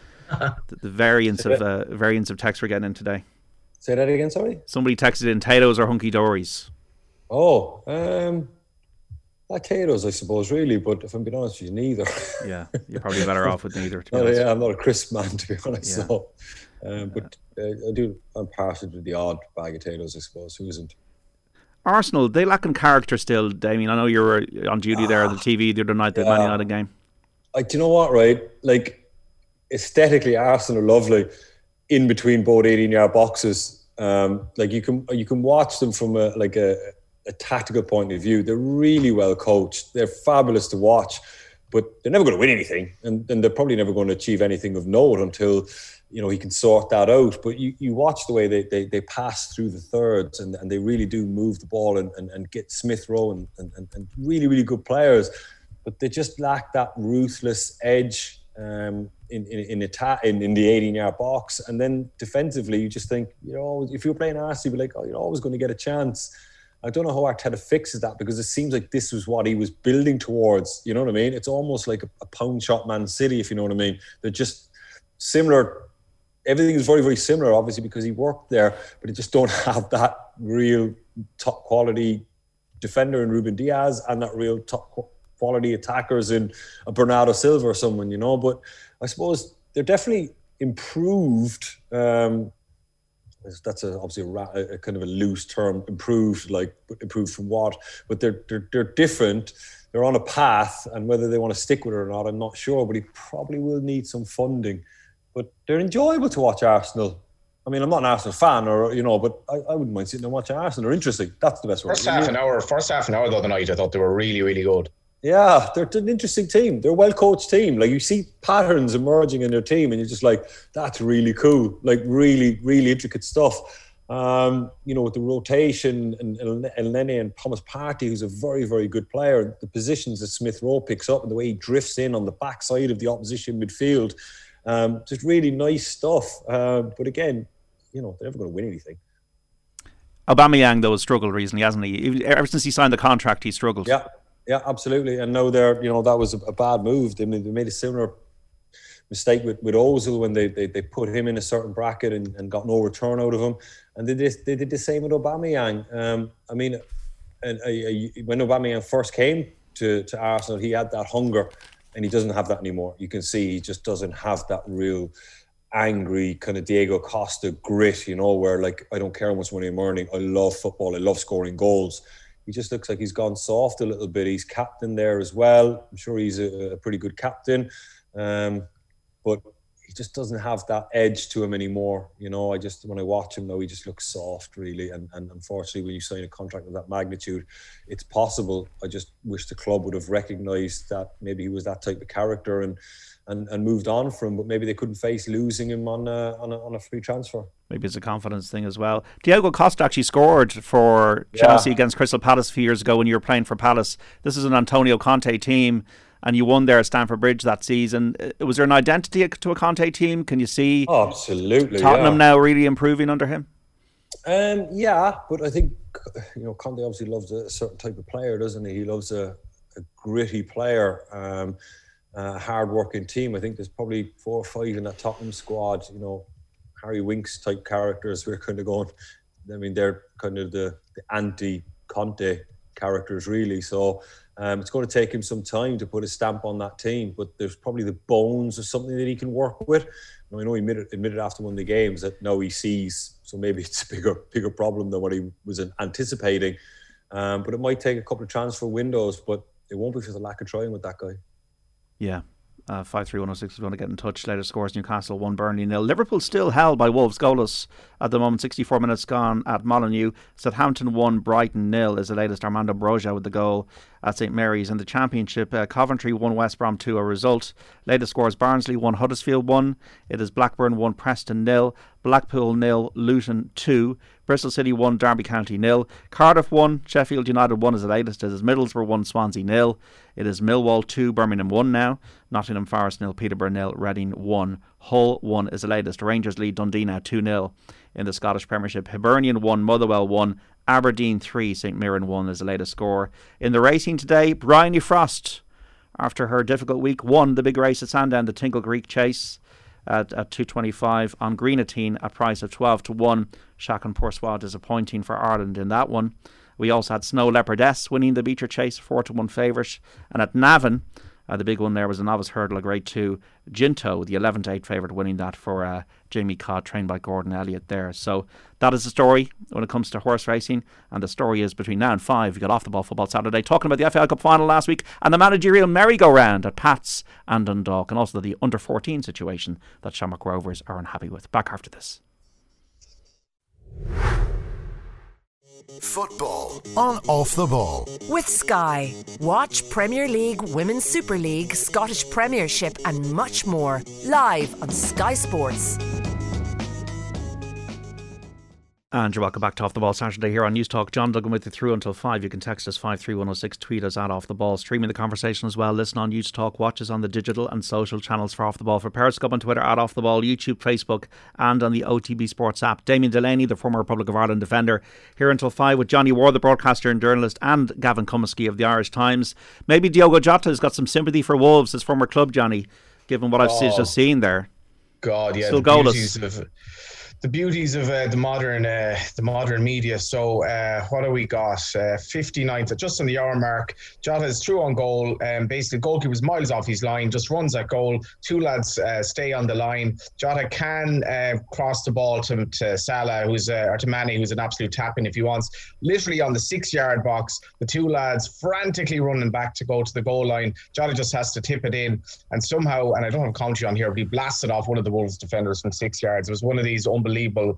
E: the, the variance of uh, variance of text we're getting in today.
H: Say that again, sorry?
E: Somebody texted in Tatoes or hunky dories.
H: Oh, um, potatoes, I suppose, really. But if I'm being honest with you, neither.
E: Yeah, you're probably better off with neither. To be
H: no,
E: honest.
H: Yeah, I'm not a crisp man, to be honest.
E: Yeah.
H: So, um, but uh, I do. I'm partial to the odd bag of potatoes, I suppose. Who isn't?
E: Arsenal, they lack in character still, Damien. I know you were on duty there on the T V the other night, the
H: Yeah.
E: Man United game.
H: Like, do you know what? Right, like aesthetically, Arsenal are lovely in between both eighteen-yard boxes. Um, like you can you can watch them from a like a, a tactical point of view. They're really well coached. They're fabulous to watch, but they're never going to win anything, and, and they're probably never going to achieve anything of note until you know he can sort that out. But you, you watch the way they, they, they pass through the thirds, and, and they really do move the ball and, and, and get Smith Rowe and, and, and really really good players, but they just lack that ruthless edge. Um, in in in, attack, in in the eighteen-yard box, and then defensively, you just think, you know, if you're playing Arsenal, you'd be like, oh, you're always going to get a chance. I don't know how Arteta fixes that, because it seems like this was what he was building towards. You know what I mean? It's almost like a, a pound shot Man City, if you know what I mean. They're just similar. Everything is very very similar, obviously, because he worked there, but they just don't have that real top quality defender in Ruben Diaz and that real top quality attackers in a Bernardo Silva or someone, you know. But I suppose they're definitely improved. Um, that's a, obviously a, ra- a kind of a loose term. Improved, like improved from what? But they're, they're they're different. They're on a path, and whether they want to stick with it or not, I'm not sure. But he probably will need some funding. But they're enjoyable to watch, Arsenal. I mean, I'm not an Arsenal fan, or you know, but I, I wouldn't mind sitting and watching Arsenal. They're interesting. That's the best word.
I: First half an hour, first half an hour the other night, I thought they were really, really good.
H: Yeah, they're an interesting team. They're a well-coached team. Like, you see patterns emerging in their team, and you're just like, that's really cool. Like, really, really intricate stuff. Um, you know, with the rotation and Elneny and Thomas Partey, who's a very, very good player. The positions that Smith Rowe picks up and the way he drifts in on the backside of the opposition midfield. Um, just really nice stuff. Uh, but again, you know, they're never going to win anything.
E: Aubameyang, though, has struggled recently, hasn't he? Ever since he signed the contract, he struggled.
H: Yeah. Yeah, absolutely. And now they're, you know, that was a, a bad move. They made, they made a similar mistake with, with Ozil when they, they they put him in a certain bracket and, and got no return out of him. And they did, they did the same with Aubameyang. Um, I mean, and uh, when Aubameyang first came to, to Arsenal, he had that hunger, and he doesn't have that anymore. You can see he just doesn't have that real angry kind of Diego Costa grit, you know, where like, I don't care how much money I'm earning. I love football. I love scoring goals. He just looks like he's gone soft a little bit. He's captain there as well. I'm sure he's a, a pretty good captain. Um, but he just doesn't have that edge to him anymore. You know, I just, when I watch him now, he just looks soft, really. And, and unfortunately, when you sign a contract of that magnitude, it's possible. I just wish the club would have recognised that maybe he was that type of character and and, and moved on from him. But maybe they couldn't face losing him on a, on a, on a free transfer.
E: Maybe it's a confidence thing as well. Diego Costa actually scored for Chelsea yeah. against Crystal Palace a few years ago when you were playing for Palace. This is an Antonio Conte team, and you won there at Stamford Bridge that season. Was there an identity to a Conte team? Can you see
H: oh, absolutely,
E: Tottenham
H: yeah.
E: now really improving under him?
H: Um, yeah, but I think, you know, Conte obviously loves a certain type of player, doesn't he? He loves a, a gritty player. Um, Uh, hard-working team. I think there's probably four or five in that Tottenham squad, you know, Harry Winks type characters. We're kind of going, I mean, they're kind of the, the anti-Conte characters, really. So um, it's going to take him some time to put a stamp on that team, but there's probably the bones of something that he can work with. I know he admitted, admitted after one of the games that now he sees, so maybe it's a bigger bigger problem than what he was anticipating. Um, but it might take a couple of transfer windows, but it won't be for the lack of trying with that guy.
E: Yeah. Uh, five three one oh six is going to get in touch. Later scores: Newcastle one, Burnley nil. Liverpool still held by Wolves goalless at the moment. sixty-four minutes gone at Molineux. Southampton one, Brighton nil is the latest. Armando Broja with the goal at St Mary's. In the Championship, uh, Coventry one, West Brom two, a result. Latest scores: Barnsley one, Huddersfield one. It is Blackburn one, Preston nil. Blackpool nil, Luton two. Bristol City one, Derby County nil. Cardiff one, Sheffield United one is the latest. It is Middlesbrough one, Swansea nil. It is Millwall two, Birmingham one now. Nottingham Forest nil, Peterborough nil, Reading one. Hull one is the latest. Rangers lead Dundee now two nil in the Scottish Premiership. Hibernian one, Motherwell one. Aberdeen three, St Mirren one is the latest score. In the racing today, Bryony Frost, after her difficult week, won the big race at Sandown, the Tingle Creek Chase. At, at two twenty-five on Greenatine, a price of twelve to one. Chacun Poursuit disappointing for Ireland in that one. We also had Snow Leopardess winning the Beecher Chase, four to one favourite. And at Navan, uh, the big one there was a novice hurdler, grade two, Ginto, the eleven to eight favourite, winning that for uh, Jamie Codd, trained by Gordon Elliott there. So that is the story when it comes to horse racing. And the story is between now and five. We got Off the Ball Football Saturday, talking about the F A I Cup final last week and the managerial merry-go-round at Pats and Dundalk, and also the under fourteen situation that Shamrock Rovers are unhappy with. Back after this.
C: Football on Off the Ball.
D: With Sky. Watch Premier League, Women's Super League, Scottish Premiership and much more live on Sky Sports.
E: And you're welcome back to Off the Ball Saturday here on News Talk. John Duggan with you through until five. You can text us five three one oh six, tweet us at Off the Ball, streaming the conversation as well. Listen on News Talk, watch us on the digital and social channels for Off the Ball, for Periscope on Twitter at Off the Ball, YouTube, Facebook and on the O T B Sports app. Damien Delaney, the former Republic of Ireland defender, here until five with Johnny Ward, the broadcaster and journalist, and Gavin Cummiskey of the Irish Times. Maybe Diogo Jota has got some sympathy for Wolves, his former club, Johnny, given what I've
I: oh,
E: just seen there.
I: God, yeah.
E: Still
I: the
E: goalless.
I: Of, the beauties of uh, the modern uh, the modern media. So uh, what do we got? Uh, fifty-ninth, just on the hour mark. Jota is through on goal. Um, basically, goalkeeper was miles off his line, just runs that goal. Two lads uh, stay on the line. Jota can uh, cross the ball to, to Salah, who's uh, or to Manny, who's an absolute tap-in if he wants. Literally on the six-yard box, the two lads frantically running back to go to the goal line. Jota just has to tip it in, and somehow, and I don't have commentary on here, but he blasted off one of the Wolves defenders from six yards. It was one of these unbelievable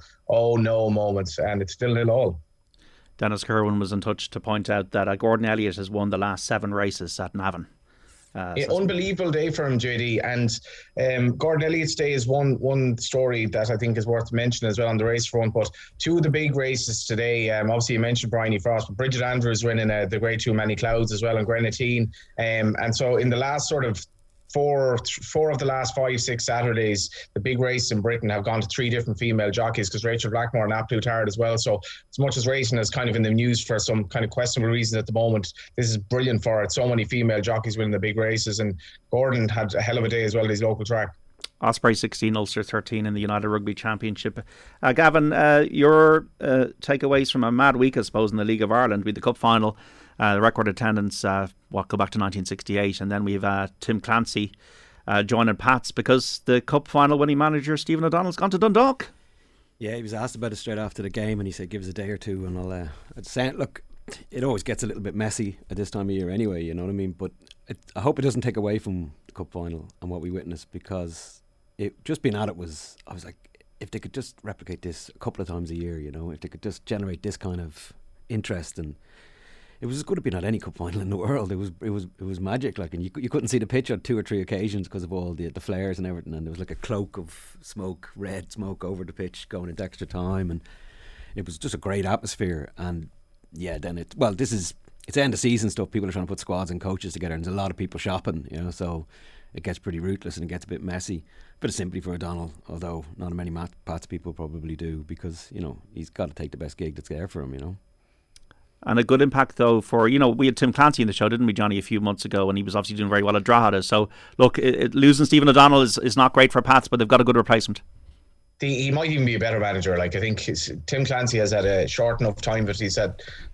I: oh no moments, and it's still nil all.
E: Dennis Kerwin was in touch to point out that uh, Gordon Elliott has won the last seven races at Navan. Uh,
I: yeah, so unbelievable day for him, J D. And um, Gordon Elliott's day is one one story that I think is worth mentioning as well on the race front. But two of the big races today, um, obviously you mentioned Bryony Frost, but Bridget Andrews winning uh, the Grade Two Many Clouds as well in Grenadine. Um, and so in the last sort of Four, four of the last five, six Saturdays, the big race in Britain have gone to three different female jockeys, because Rachel Blackmore and absolute hard as well. So as much as racing is kind of in the news for some kind of questionable reasons at the moment, this is brilliant for it. So many female jockeys winning the big races, and Gordon had a hell of a day as well at his local track.
E: Osprey sixteen, Ulster thirteen in the United Rugby Championship. Uh, Gavin, uh, your uh, takeaways from a mad week, I suppose, in the League of Ireland with the cup final. Uh, the record attendance, uh, what, go back to nineteen sixty-eight, and then we've uh, Tim Clancy uh, joining Pats because the cup final winning manager Stephen O'Donnell's gone to Dundalk.
J: Yeah, he was asked about it straight after the game, and he said, "Give us a day or two, and I'll." Uh, I'd say, look, it always gets a little bit messy at this time of year, anyway. You know what I mean? But it, I hope it doesn't take away from the cup final and what we witnessed, because it just being at it was. I was like, if they could just replicate this a couple of times a year, you know, if they could just generate this kind of interest and. It was as good as being at any cup final in the world. It was, it was, it was magic. Like, and you you couldn't see the pitch on two or three occasions because of all the the flares and everything. And there was like a cloak of smoke, red smoke over the pitch going into extra time, and it was just a great atmosphere. And yeah, then it well, this is it's end of season stuff. People are trying to put squads and coaches together, and there's a lot of people shopping, you know. So it gets pretty ruthless and it gets a bit messy. Bit of sympathy for O'Donnell, although not many Pats people probably do, because you know he's got to take the best gig that's there for him, you know.
E: And a good impact, though, for, you know, we had Tim Clancy in the show, didn't we, Johnny, a few months ago, and he was obviously doing very well at Drogheda. So, look, it, it, losing Stephen O'Donnell is, is not great for Pats, but they've got a good replacement.
I: The, he might even be a better manager. Like, I think his, Tim Clancy has had a short enough time, but he's had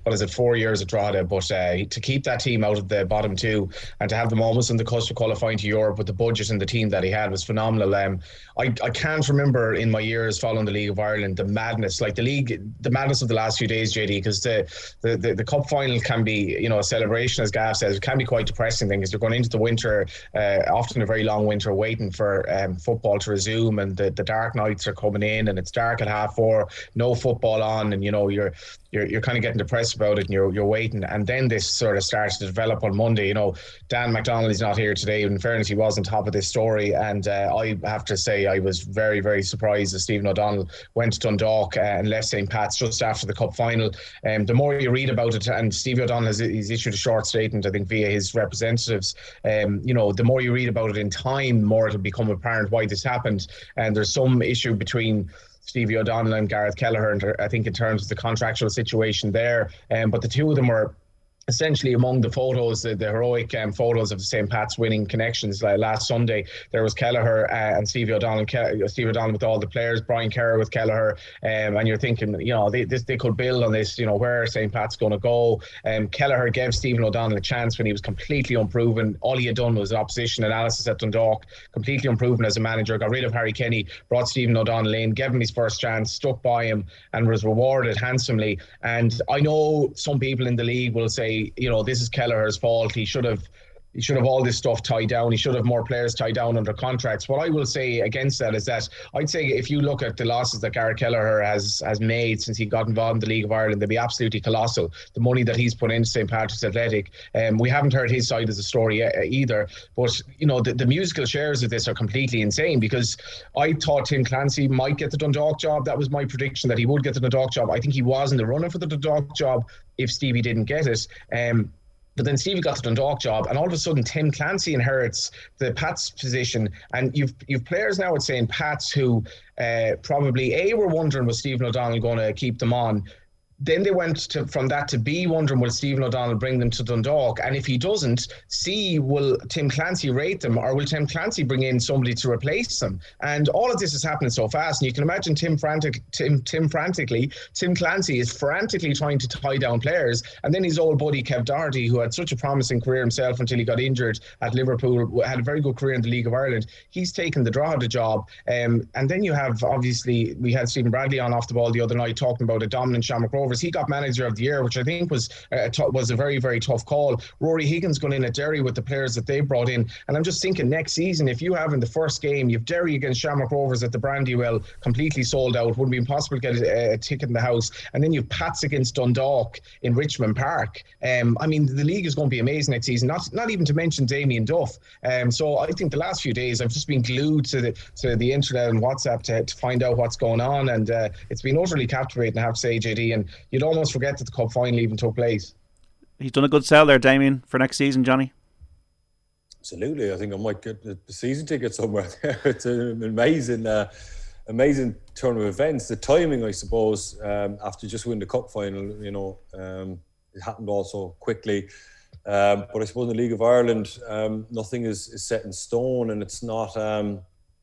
I: what is it, four years at Drogheda. But uh, to keep that team out of the bottom two and to have them almost on the cusp of qualifying to Europe with the budget and the team that he had was phenomenal. Um, I, I can't remember in my years following the League of Ireland the madness, like the league, the madness of the last few days, J D, because the, the, the, the cup final can be, you know, a celebration, as Gav says. It can be quite depressing thing because you're going into the winter, uh, often a very long winter, waiting for um, football to resume, and the, the dark nights are coming in, and it's dark at half four, no football on, and you know you're you're you're kind of getting depressed about it, and you're you're waiting, and then this sort of starts to develop on Monday. You know, Dan McDonnell is not here today. In fairness, he was on top of this story, and uh, I have to say I was very very surprised that Stephen O'Donnell went to Dundalk uh, and left Saint Pat's just after the cup final. Um, the more you read about it, and Stevie O'Donnell has he's issued a short statement, I think via his representatives. Um, you know, the more you read about it in time, the more it'll become apparent why this happened. And there's some issue between Stevie O'Donnell and Gareth Kelleher, and I think in terms of the contractual situation there. Um, but the two of them were essentially among the photos, the, the heroic um, photos of the Saint Pat's winning connections. Like last Sunday, there was Kelleher uh, and Stevie O'Donnell, Ke- Stevie O'Donnell with all the players, Brian Kerr with Kelleher, um, and you're thinking, you know, they this, they could build on this, you know, where Saint Pat's going to go. Um, Kelleher gave Stephen O'Donnell a chance when he was completely unproven. All he had done was opposition analysis at Dundalk, completely unproven as a manager, got rid of Harry Kenny, brought Stephen O'Donnell in, gave him his first chance, stuck by him, and was rewarded handsomely. And I know some people in the league will say, you know, this is Kelleher's fault. He should have He should have all this stuff tied down. He should have more players tied down under contracts. What I will say against that is that I'd say if you look at the losses that Gareth Kelleher has has made since he got involved in the League of Ireland, they'd be absolutely colossal. The money that he's put into Saint Patrick's Athletic, um, we haven't heard his side of the story either. But you know, the, the musical shares of this are completely insane, because I thought Tim Clancy might get the Dundalk job. That was my prediction, that he would get the Dundalk job. I think he was in the running for the Dundalk job if Stevie didn't get it. Um, But then Stevie got the Dundalk job, and all of a sudden Tim Clancy inherits the Pats position, and you've you've players now at Saint Pat's who uh, probably A, were wondering, was Stephen O'Donnell going to keep them on? Then they went to from that to B, wondering, will Stephen O'Donnell bring them to Dundalk? And if he doesn't, C, will Tim Clancy rate them, or will Tim Clancy bring in somebody to replace them? And all of this is happening so fast, and you can imagine Tim frantic, Tim, Tim frantically, Tim Clancy is frantically trying to tie down players. And then his old buddy Kev Doherty, who had such a promising career himself until he got injured at Liverpool, had a very good career in the League of Ireland. He's taken the Drogheda job. Um, and then you have, obviously, we had Stephen Bradley on Off the Ball the other night talking about a dominant Shamrock Rovers. He got manager of the year, which I think was uh, t- was a very, very tough call. Rory Higgins going in at Derry with the players that they brought in. And I'm just thinking, next season, if you have in the first game, you've Derry against Shamrock Rovers at the Brandywell, completely sold out, wouldn't be impossible to get a, a ticket in the house. And then you've Pats against Dundalk in Richmond Park. Um, I mean, the league is going to be amazing next season, not not even to mention Damien Duff. Um, so I think the last few days, I've just been glued to the to the internet and WhatsApp to, to find out what's going on. And uh, it's been utterly captivating, I have to say, J D. And you'd almost forget that the cup final even took place.
E: He's done a good sell there, Damien, for next season, Johnny.
H: Absolutely. I think I might get the season ticket somewhere there. It's an amazing, uh, amazing turn of events. The timing, I suppose, um, after just winning the cup final, you know, um, it happened all so quickly. Um, but I suppose in the League of Ireland, um, nothing is, is set in stone, and it's not. Um,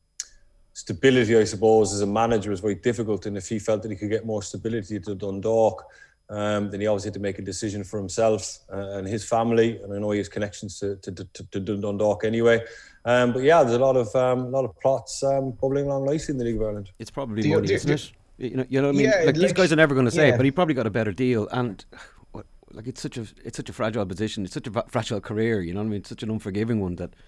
H: stability, I suppose, as a manager is very difficult. And if he felt that he could get more stability to Dundalk, Um, then he obviously had to make a decision for himself uh, and his family, and I know he has connections to, to, to, to Dundalk anyway. Um, but yeah, there's a lot of um, a lot of plots um, bubbling along nicely in the League of Ireland.
J: It's probably money, do, isn't it? You know, you know what I mean?
I: Yeah,
J: like, these guys are never going to say
I: yeah.
J: it, but he probably got a better deal. And like, it's such a it's such a fragile position. It's such a fragile career. You know what I mean? It's such an unforgiving one that.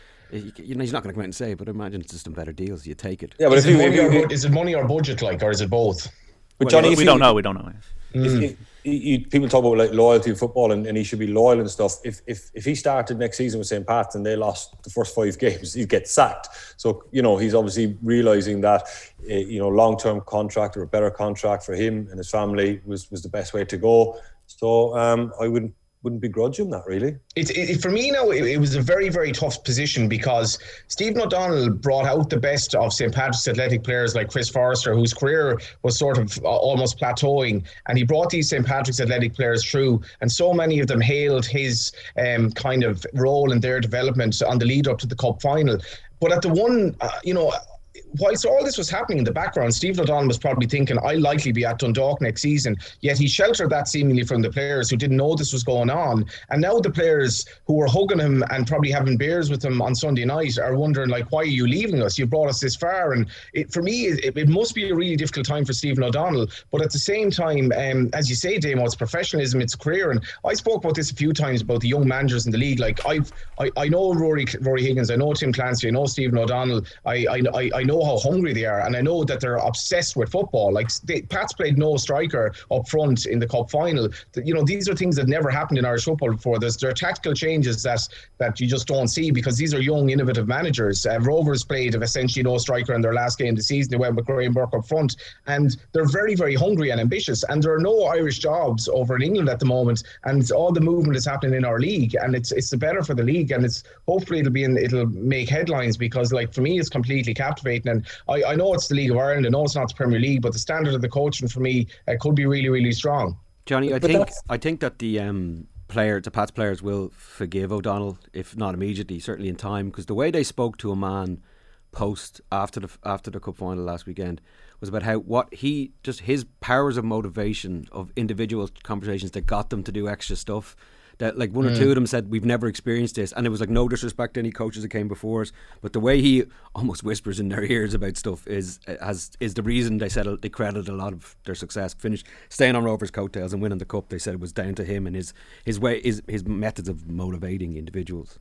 J: You know, he's not going to come out and say it, but I imagine it's just in better deals. You take it.
H: Yeah, but
I: is,
H: if
I: it
H: you,
I: money
H: if you,
I: or, is it money or budget, like, or is it both?
H: But
E: Well,
H: Johnny,
E: we
H: if
E: don't
H: you,
E: know. We don't know.
H: If, if, you, people talk about like loyalty in football, and, and he should be loyal and stuff. If if if he started next season with Saint Pat's and they lost the first five games, he'd get sacked. So you know, he's obviously realising that uh, you know, long term contract or a better contract for him and his family was was the best way to go. So um, I wouldn't. Wouldn't begrudge him that, really.
I: It, it, for me now, it, it was a very, very tough position, because Stephen O'Donnell brought out the best of Saint Patrick's Athletic players like Chris Forrester, whose career was sort of uh, almost plateauing, and he brought these Saint Patrick's Athletic players through, and so many of them hailed his um, kind of role in their development on the lead up to the cup final. But at the one, uh, you know, whilst all this was happening in the background, Stephen O'Donnell was probably thinking, I'll likely be at Dundalk next season. Yet he sheltered that seemingly from the players who didn't know this was going on. And now the players who were hugging him and probably having beers with him on Sunday night are wondering, like, why are you leaving us? You brought us this far. And it, for me, it, it must be a really difficult time for Stephen O'Donnell. But at the same time, um, as you say, Damo, it's professionalism, it's career. And I spoke about this a few times about the young managers in the league. Like, I've, I, I know Rory, Rory Higgins, I know Tim Clancy, I know Stephen O'Donnell. I, I, I know how hungry they are, and I know that they're obsessed with football. Like, they, Pat's played no striker up front in the cup final. You know, these are things that never happened in Irish football before. There's there are tactical changes that that you just don't see because these are young, innovative managers. Uh, Rovers played essentially no striker in their last game of the season. They went with Graham Burke up front, and they're very, very hungry and ambitious. And there are no Irish jobs over in England at the moment, and all the movement is happening in our league, and it's it's the better for the league, and it's hopefully it'll be in, it'll make headlines because, like, for me, it's completely captivating. And I, I know it's the League of Ireland, I know it's not the Premier League, but the standard of the coaching for me uh, could be really, really strong.
J: Johnny, I
I: But
J: think
I: that's-
J: I think that the um, player, the Pats players will forgive O'Donnell, if not immediately, certainly in time, because the way they spoke to a man post after the after the cup final last weekend was about how what he just his powers of motivation of individual conversations that got them to do extra stuff. That, like, one or
M: Mm.
J: two of them said, we've never experienced this, and it was like no disrespect to any coaches that came before us, but the way he almost whispers in their ears about stuff is has is the reason they said they credited a lot of their success. Finished staying on Rovers' coattails and winning the cup. They said it was down to him and his his way his his methods of motivating individuals.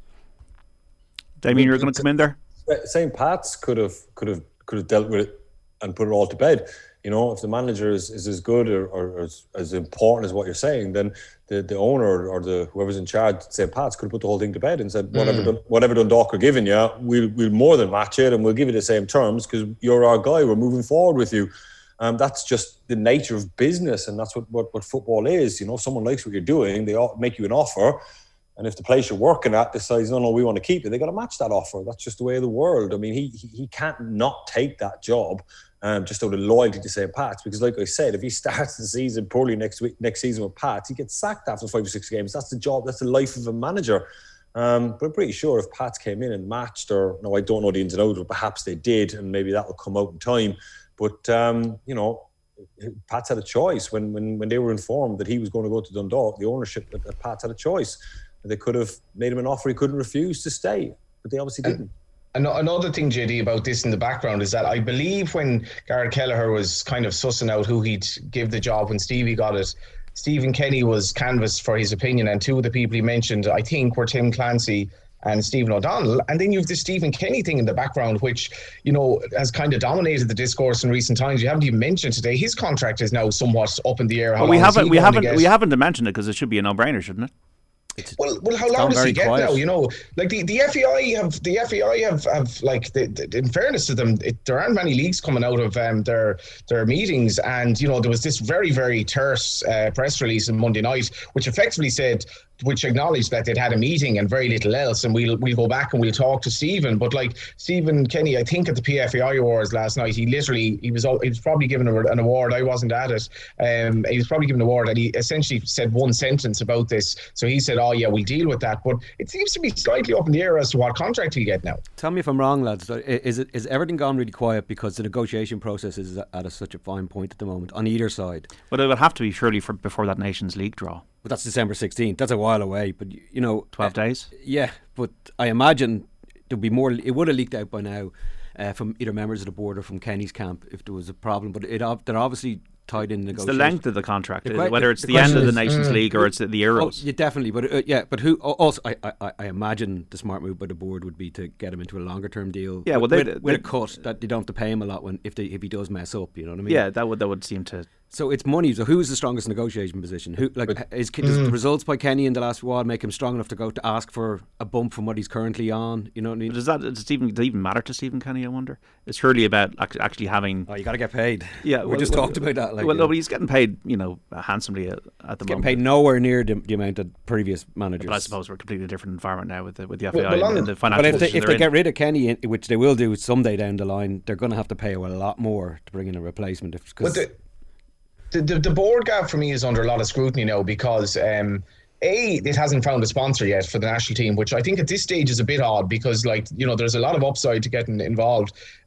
E: Damien, you're going to come in there.
H: Saint Pat's could have could have could have dealt with it and put it all to bed. You know, if the manager is, is as good or, or as, as important as what you're saying, then the, the owner or the whoever's in charge at Saint Pat's could have put the whole thing to bed and said, whatever
M: Mm.
H: Dun- whatever Dundalk are giving you, we'll we'll more than match it and we'll give you the same terms because you're our guy. We're moving forward with you. Um, that's just the nature of business, and that's what, what, what football is. You know, if someone likes what you're doing, they all make you an offer. And if the place you're working at decides, no, no, we want to keep you, they got to match that offer. That's just the way of the world. I mean, he he, he can't not take that job um, just out of loyalty to Saint Pat's. Because, like I said, if he starts the season poorly next week, next season with Pats, he gets sacked after five or six games. That's the job. That's the life of a manager. Um, but I'm pretty sure if Pats came in and matched, or no, I don't know the ins and outs, but perhaps they did, and maybe that will come out in time. But um, you know, Pats had a choice when when when they were informed that he was going to go to Dundalk. The ownership at, at Pats had a choice. They could have made him an offer he couldn't refuse to stay, but they obviously didn't.
I: An- Another thing, J D, about this in the background is that I believe when Gareth Kelleher was kind of sussing out who he'd give the job when Stevie got it, Stephen Kenny was canvassed for his opinion, and two of the people he mentioned, I think, were Tim Clancy and Stephen O'Donnell. And then you have the Stephen Kenny thing in the background, which, you know, has kind of dominated the discourse in recent times. You haven't even mentioned today. His contract is now somewhat up in the air. How
E: Well, we
I: long is
E: haven't
I: he
E: we
I: going to
E: haven't
I: get?
E: we haven't mentioned it because it should be a no-brainer, shouldn't it?
I: Well, well, how
E: It's
I: long
E: gone
I: does he
E: very
I: get
E: quiet.
I: now? You know, like the, the F E I have the F E I have, have like the, the, in fairness to them, it, there aren't many leagues coming out of um, their their meetings, and you know there was this very very terse uh, press release on Monday night, which effectively said. Which acknowledged that they'd had a meeting and very little else, and we'll we'll go back and we'll talk to Stephen. But like Stephen Kenny, I think at the P F A I Awards last night, he literally he was he was probably given a, an award. I wasn't at it. Um, he was probably given an award, and he essentially said one sentence about this. So he said, "Oh yeah, we'll deal with that." But it seems to be slightly up in the air as to what contract he'll get now.
J: Tell me if I'm wrong, lads. Is it is everything gone really quiet because the negotiation process is at a, such a fine point at the moment on either side?
E: Well, it would have to be surely for before that Nations League draw.
J: But that's December sixteenth. That's a while away. But you know,
E: twelve days.
J: Yeah, but I imagine there'll be more. It would have leaked out by now uh, from either members of the board or from Kenny's camp if there was a problem. But it they're obviously tied in
E: It's
J: negotiations.
E: the length of the contract,
J: The que-
E: whether it's
J: the
E: the, end of the
J: question is-
E: Nations
J: Mm.
E: League or it's the, the Euros.
J: Oh, yeah, definitely. But uh, yeah, but who also I, I I imagine the smart move by the board would be to get him into a longer term deal.
E: Yeah, well,
J: with,
E: they-
J: with,
E: they-
J: with a cut that they don't have to pay him a lot when if they if he does mess up. You know what I mean?
E: Yeah, that would that would seem to.
J: So it's money. So who's the strongest negotiation position? Who like is does
E: Mm.
J: the results by Kenny in the last while make him strong enough to go to ask for a bump from what he's currently on? You know what I mean?
E: Does that does it even, does it even matter to Stephen Kenny? I wonder. It's surely about act- actually having.
J: Oh, you got to get paid.
E: Yeah,
J: we just talked about that. Like,
E: well,
J: you
E: no,
J: know.
E: but he's getting paid, you know, handsomely at, at the
J: Getting
E: moment.
J: paid nowhere near the, the amount of previous managers.
E: But I suppose we're a completely different environment now with the with the F A I
J: Well, well,
E: and, and the financial
J: but if they,
E: position
J: if
E: they're
J: they get
E: in.
J: rid of Kenny, which they will do someday down the line, they're going to have to pay a lot more to bring in a replacement. If,
I: But
J: cause
I: the, the, the, the board gap for me is under a lot of scrutiny now because um, A, it hasn't found a sponsor yet for the national team, which I think at this stage is a bit odd because, like, you know, there's a lot of upside to getting involved.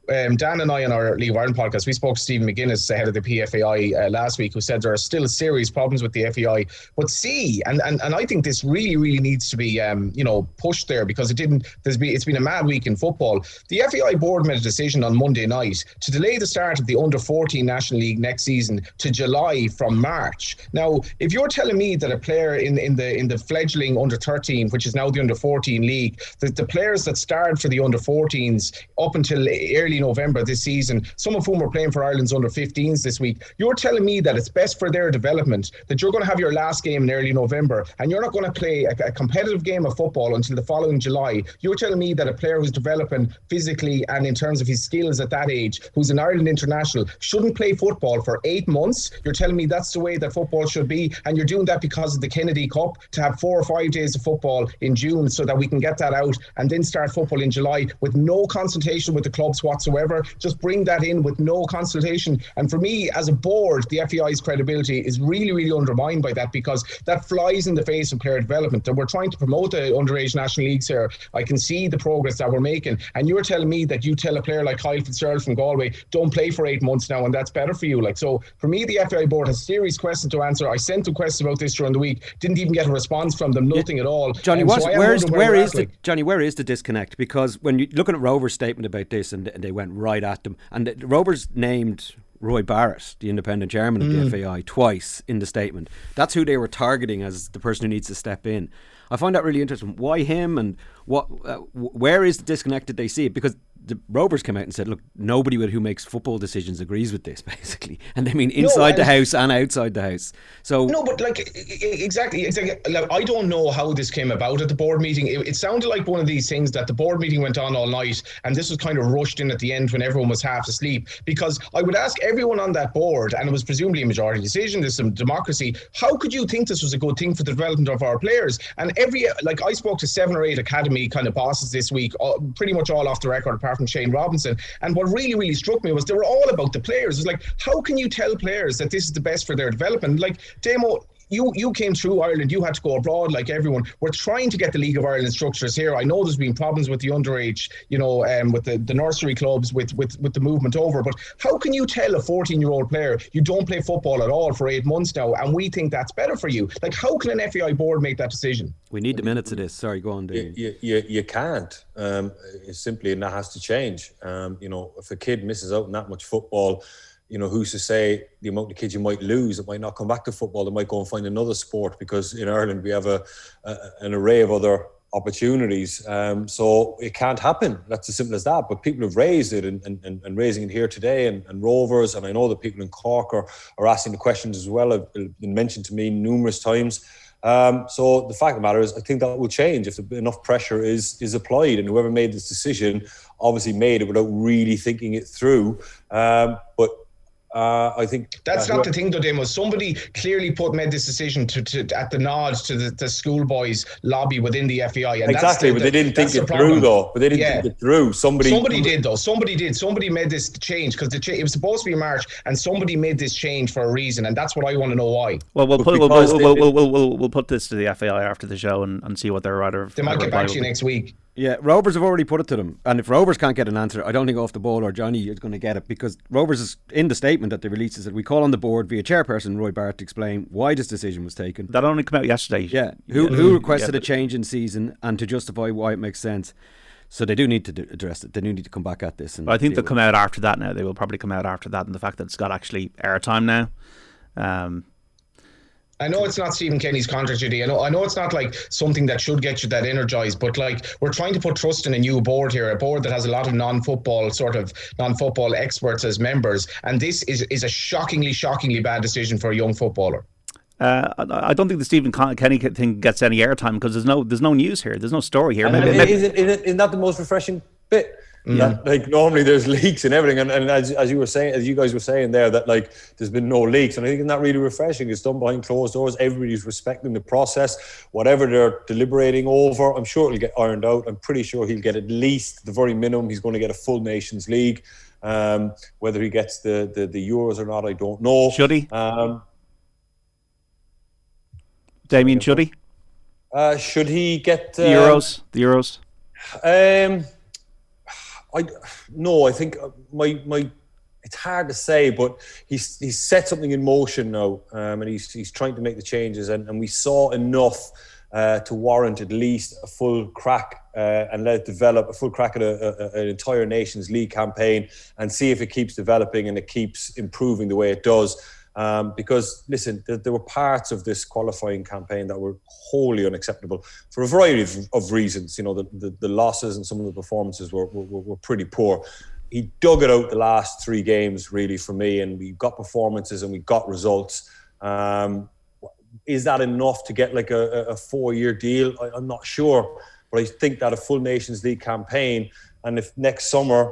I: um, Dan and I on our League of Ireland podcast, we spoke to Stephen McGuinness, the head of the P F A I uh, last week, who said there are still serious problems with the F A I. But see, and, and, and I think this really, really needs to be, um, you know, pushed there, because it didn't, there's been, it's been a mad week in football. The F A I board made a decision on Monday night to delay the start of the under fourteen National League next season to July from March. Now, if you're telling me that a player in, in the in the fledgling under thirteen, which is now the under fourteen league, that the players that started for the under fourteens up until early November this season, some of whom are playing for Ireland's under fifteens this week, you're telling me that it's best for their development that you're going to have your last game in early November and you're not going to play a, a competitive game of football until the following July. You're telling me that a player who's developing physically and in terms of his skills at that age, who's an Ireland international, shouldn't play football for eight months? You're telling me that's the way that football should be, and you're doing that because of the Kennedy Cup, to have four or five days of football in June so that we can get that out and then start football in July with no consultation with the clubs whatsoever. Just bring that in with no consultation. And for me, as a board, the F A I's credibility is really, really undermined by that, because that flies in the face of player development. And we're trying to promote the underage national leagues here. I can see the progress that we're making, and you're telling me that you tell a player like Kyle Fitzgerald from Galway, don't play for eight months now, and that's better for you. Like, so for me, the F A I board has serious questions to answer. I sent them questions about this during the week, didn't even get a response from them, nothing yeah. at all.
J: Johnny,
I: um,
J: what,
I: so
J: where is, where is the
I: like.
J: Johnny? Where is the disconnect? Because when you look at Rover's statement about this, and, and they went right at them, and the, Rover's named Roy Barrett, the independent chairman of mm. the F A I, twice in the statement. That's who they were targeting as the person who needs to step in. I find that really interesting. Why him, and what? Uh, where is the disconnect that they see it? Because the Rovers came out and said, look, nobody with who makes football decisions agrees with this, basically. And they mean inside no, the house and outside the house. So
I: no, but like exactly, exactly. Like, I don't know how this came about at the board meeting. It, it sounded like one of these things that the board meeting went on all night, and this was kind of rushed in at the end when everyone was half asleep. Because I would ask everyone on that board, and it was presumably a majority decision, there's some democracy, how could you think this was a good thing for the development of our players? And every, like, I spoke to seven or eight academy kind of bosses this week, all, pretty much all off the record, apart from Shane Robinson. And what really, really struck me was they were all about the players. It was like, how can you tell players that this is the best for their development? Like, Damo, You you came through Ireland, you had to go abroad like everyone. We're trying to get the League of Ireland structures here. I know there's been problems with the underage, you know, um, with the, the nursery clubs, with, with, with the movement over. But how can you tell a fourteen-year-old player you don't play football at all for eight months now, and we think that's better for you? Like, how can an F A I board make that decision?
J: We need the minutes of this. Sorry, go on, Dave.
H: You, you, you can't. Um, it's simply, and that has to change. Um, you know, if a kid misses out on that much football, you know, who's to say the amount of kids you might lose, it might not come back to football, they might go and find another sport, because in Ireland we have a, a an array of other opportunities. Um, so it can't happen. That's as simple as that. But people have raised it, and, and, and raising it here today, and, and Rovers, and I know that people in Cork are, are asking the questions as well, have been mentioned to me numerous times. Um, so the fact of the matter is, I think that will change if enough pressure is is applied, and whoever made this decision obviously made it without really thinking it through. Um, but Uh, I think
I: that's uh, not the thing, though, Damo. Somebody clearly put made this decision to, to at the nod to the, the schoolboys lobby within the F A I. And
H: exactly,
I: that's the,
H: but they didn't think
I: the
H: it through, though. But they didn't
I: yeah.
H: think it through. Somebody,
I: somebody did, though. Somebody did. Somebody made this change, because cha- it was supposed to be in March, and somebody made this change for a reason, and that's what I want to know why.
E: Well, we'll put we'll, we'll, we'll, we'll, we'll, we'll, we'll put this to the F A I after the show and, and see what they're rather.
I: They might get back to you next week.
J: Yeah, Rovers have already put it to them, and if Rovers can't get an answer, I don't think Off the Ball or Johnny is going to get it, because Rovers is in the statement that they released is that we call on the board via chairperson Roy Barrett to explain why this decision was taken.
E: That only came out yesterday.
J: Yeah, who yeah. who requested yeah. a change in season and to justify why it makes sense. So they do need to do, address it. They do need to come back at this. And
E: I think they'll come out after that now. They will probably come out after that, and the fact that it's got actually airtime now. Um,
I: I know it's not Stephen Kenny's contract, Judy. I know, I know it's not like something that should get you that energised, but like, we're trying to put trust in a new board here, a board that has a lot of non-football sort of non-football experts as members, and this is is a shockingly, shockingly bad decision for a young footballer.
E: Uh, I don't think the Stephen Kenny thing gets any airtime, because there's no there's no news here, there's no story here.
H: And maybe, maybe. Isn't, isn't that the most refreshing bit? Yeah. That, like, normally there's leaks and everything, and, and as as you were saying, as you guys were saying there, that like there's been no leaks, and I think it's not really refreshing. It's done behind closed doors. Everybody's respecting the process. Whatever they're deliberating over, I'm sure it'll get ironed out. I'm pretty sure he'll get at least the very minimum. He's going to get a full Nations League. Um, whether he gets the, the the Euros or not, I don't know.
E: Should he?
H: Um,
E: Damien, should he?
H: Uh, should he get uh,
E: the Euros? The Euros.
H: Um. I no, I think my my. It's hard to say, but he's he's set something in motion now, um, and he's he's trying to make the changes, and, and we saw enough uh, to warrant at least a full crack uh, and let it develop, a full crack at a, a, an entire Nations League campaign, and see if it keeps developing and it keeps improving the way it does. Um, because listen, there, there were parts of this qualifying campaign that were wholly unacceptable for a variety of, of reasons. You know, the, the the losses and some of the performances were were, were pretty poor. He dug it out the last three games, really, for me, and we got performances and we got results. Um, is that enough to get like a, a four-year deal? I, I'm not sure, but I think that a full Nations League campaign, and if next summer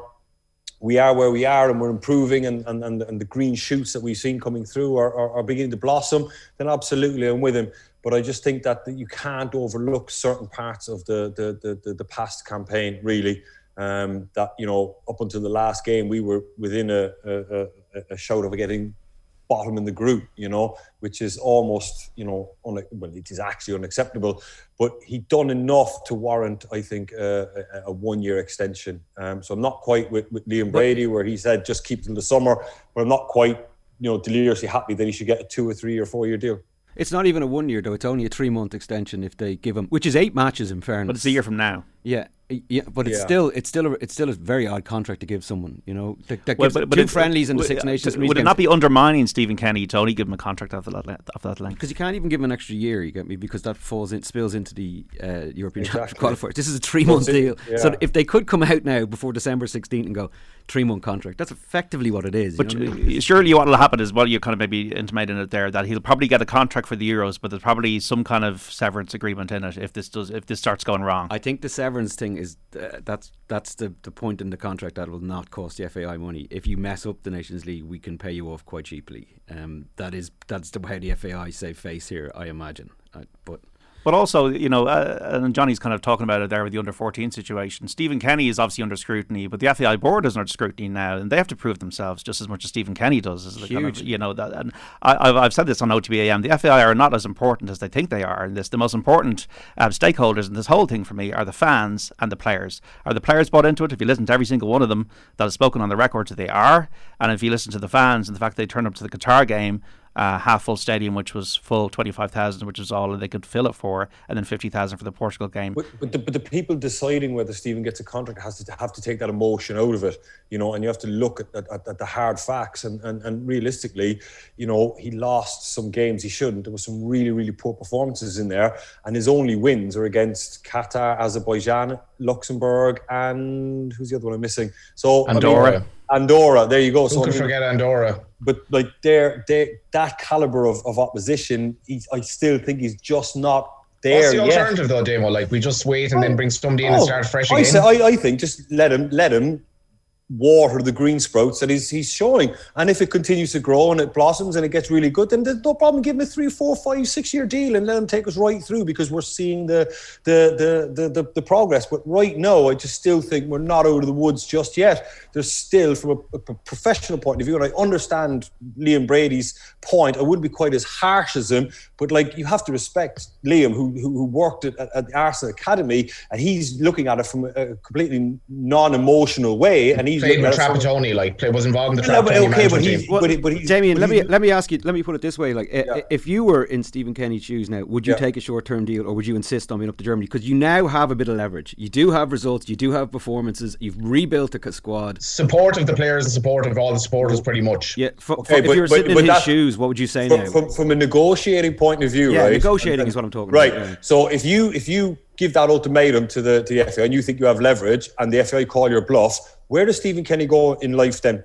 H: we are where we are and we're improving, and, and, and, and the green shoots that we've seen coming through are, are, are beginning to blossom, then absolutely I'm with him. But I just think that you can't overlook certain parts of the the the, the, the past campaign, really. Um, that, you know, up until the last game, we were within a, a, a shout of getting bottom in the group, you know, which is almost, you know, un- well, it is actually unacceptable. But he'd done enough to warrant, I think, uh, a, a one-year extension. Um, so I'm not quite with, with Liam Brady, where he said just keep it in the summer, but I'm not quite, you know, deliriously happy that he should get a two or three or four-year deal.
J: It's not even a one year though. It's only a three month extension if they give him, which is eight matches in fairness.
E: But it's a year from now.
J: Yeah, yeah. But it's
H: Yeah.
J: still, it's still, a, it's still a very odd contract to give someone. You know, that, that
E: Well,
J: gives
E: but- but
J: two
E: it-
J: friendlies in the
E: would-
J: Six Nations.
E: Would it not be undermining Stephen Kenny to only give him a contract of that length? Of that length?
J: Because you can't even give him an extra year. You get me? Because that falls in, spills into the uh, European
H: Exactly.
J: Championship qualifiers. This is a three month
H: Well,
J: deal.
H: yeah.
J: So if they could come out now before December sixteenth and go three month contract, that's effectively what it is. You
E: But
J: know what I mean?
E: surely what will happen is, well, you're kind of maybe intimating it there, that he'll probably get a contract for the Euros, but there's probably some kind of severance agreement in it if this does if this starts going wrong.
J: I think the severance thing is uh, that's that's the, the point in the contract that will not cost the F A I money. If you mess up the Nations League, we can pay you off quite cheaply. Um, that is that's the how the F A I save face here, I imagine. I, but.
E: But also, you know, uh, and Johnny's kind of talking about it there with the under fourteen situation. Stephen Kenny is obviously under scrutiny, but the F A I board is under scrutiny now, and they have to prove themselves just as much as Stephen Kenny does. Is kind of, you know, that, and I, I've, I've said this on O T B A M. The F A I are not as important as they think they are in this. The most important uh, stakeholders in this whole thing for me are the fans and the players. Are the players bought into it? If you listen to every single one of them that has spoken on the record, they are. And if you listen to the fans and the fact they turned up to the Qatar game, Uh, half full stadium, which was full twenty-five thousand, which was all they could fill it for, and then fifty thousand for the Portugal game.
H: But, but, the, but the people deciding whether Stephen gets a contract has to have to take that emotion out of it, you know, and you have to look at, at, at the hard facts. And, and, and realistically, you know, he lost some games he shouldn't. There were some really, really poor performances in there, and his only wins are against Qatar, Azerbaijan, Luxembourg, and who's the other one I'm missing? So
E: Andorra.
H: I mean, Andorra, there you go.
I: Who
H: so
I: could
H: I mean,
I: forget Andorra?
H: But like they're, they that caliber of, of opposition, he's, I still think he's just not there
I: What's the
H: yet.
I: alternative though, Damo? Like we just wait and then bring somebody in and
H: Oh,
I: start fresh
H: I,
I: again?
H: say, I, I think just let him let him water the green sprouts that he's he's showing, and if it continues to grow and it blossoms and it gets really good, then there's no problem giving him a three, four, five, six year deal and let him take us right through, because we're seeing the the the the the, the progress. But right now, I just still think we're not out of the woods just yet. There's still, from a, a professional point of view, and I understand Liam Brady's point, I wouldn't be quite as harsh as him, but like you have to respect Liam, who who, who worked at, at the Arsenal Academy, and he's looking at it from a, a completely non-emotional way, and he's
I: Played with
H: looking at it from-
I: Trapattoni, like play, was involved in the
H: Yeah, but-
I: Trapattoni
H: okay, but
I: management
H: he's-
I: team.
J: Well,
H: but he- but he's-
J: Damien,
H: but
J: let me
H: he's-
J: let me ask you. Let me put it this way: like, i-
H: Yeah.
J: if you were in Stephen Kenny's shoes now, would you
H: Yeah.
J: take a short-term deal, or would you insist on being up to Germany? Because you now have a bit of leverage. You do have results. You do have performances. You've rebuilt a squad.
I: Support of the players and support of all the supporters, pretty much.
J: Yeah. For,
H: Okay,
J: for, if
H: but-
J: you were
H: but-
J: sitting
H: but
J: in his
H: that-
J: shoes, what would you say
H: from,
J: now?
H: from, from a negotiating point of view,
J: Yeah,
H: right?
J: negotiating
H: And-
J: is what I'm talking
H: right.
J: about, yeah.
H: So if you if you give that ultimatum to the to the F A I and you think you have leverage, and the F A I call your bluff, where does Stephen Kenny go in life then?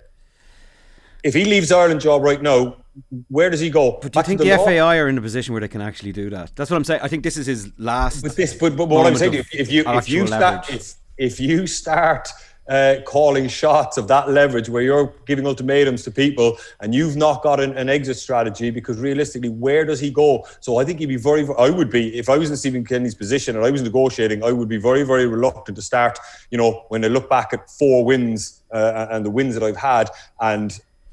H: If he leaves Ireland job right now, where does he go?
J: But do you
H: Back to
J: think the,
H: law?
J: F A I are in a position where they can actually do that? That's what I'm saying. I think this is his last.
H: But this, but, but what I'm
J: moment
H: saying,
J: of
H: if, if you if you
J: actual
H: start
J: leverage.
H: if, if you start uh, calling shots of that leverage, where you're giving ultimatums to people and you've not got an, an exit strategy, because realistically, where does he go? So I think he'd be very. I would be, if I was in Stephen Kenny's position and I was negotiating, I would be very, very reluctant to start. You know, when I look back at four wins uh, and the wins that I've had, and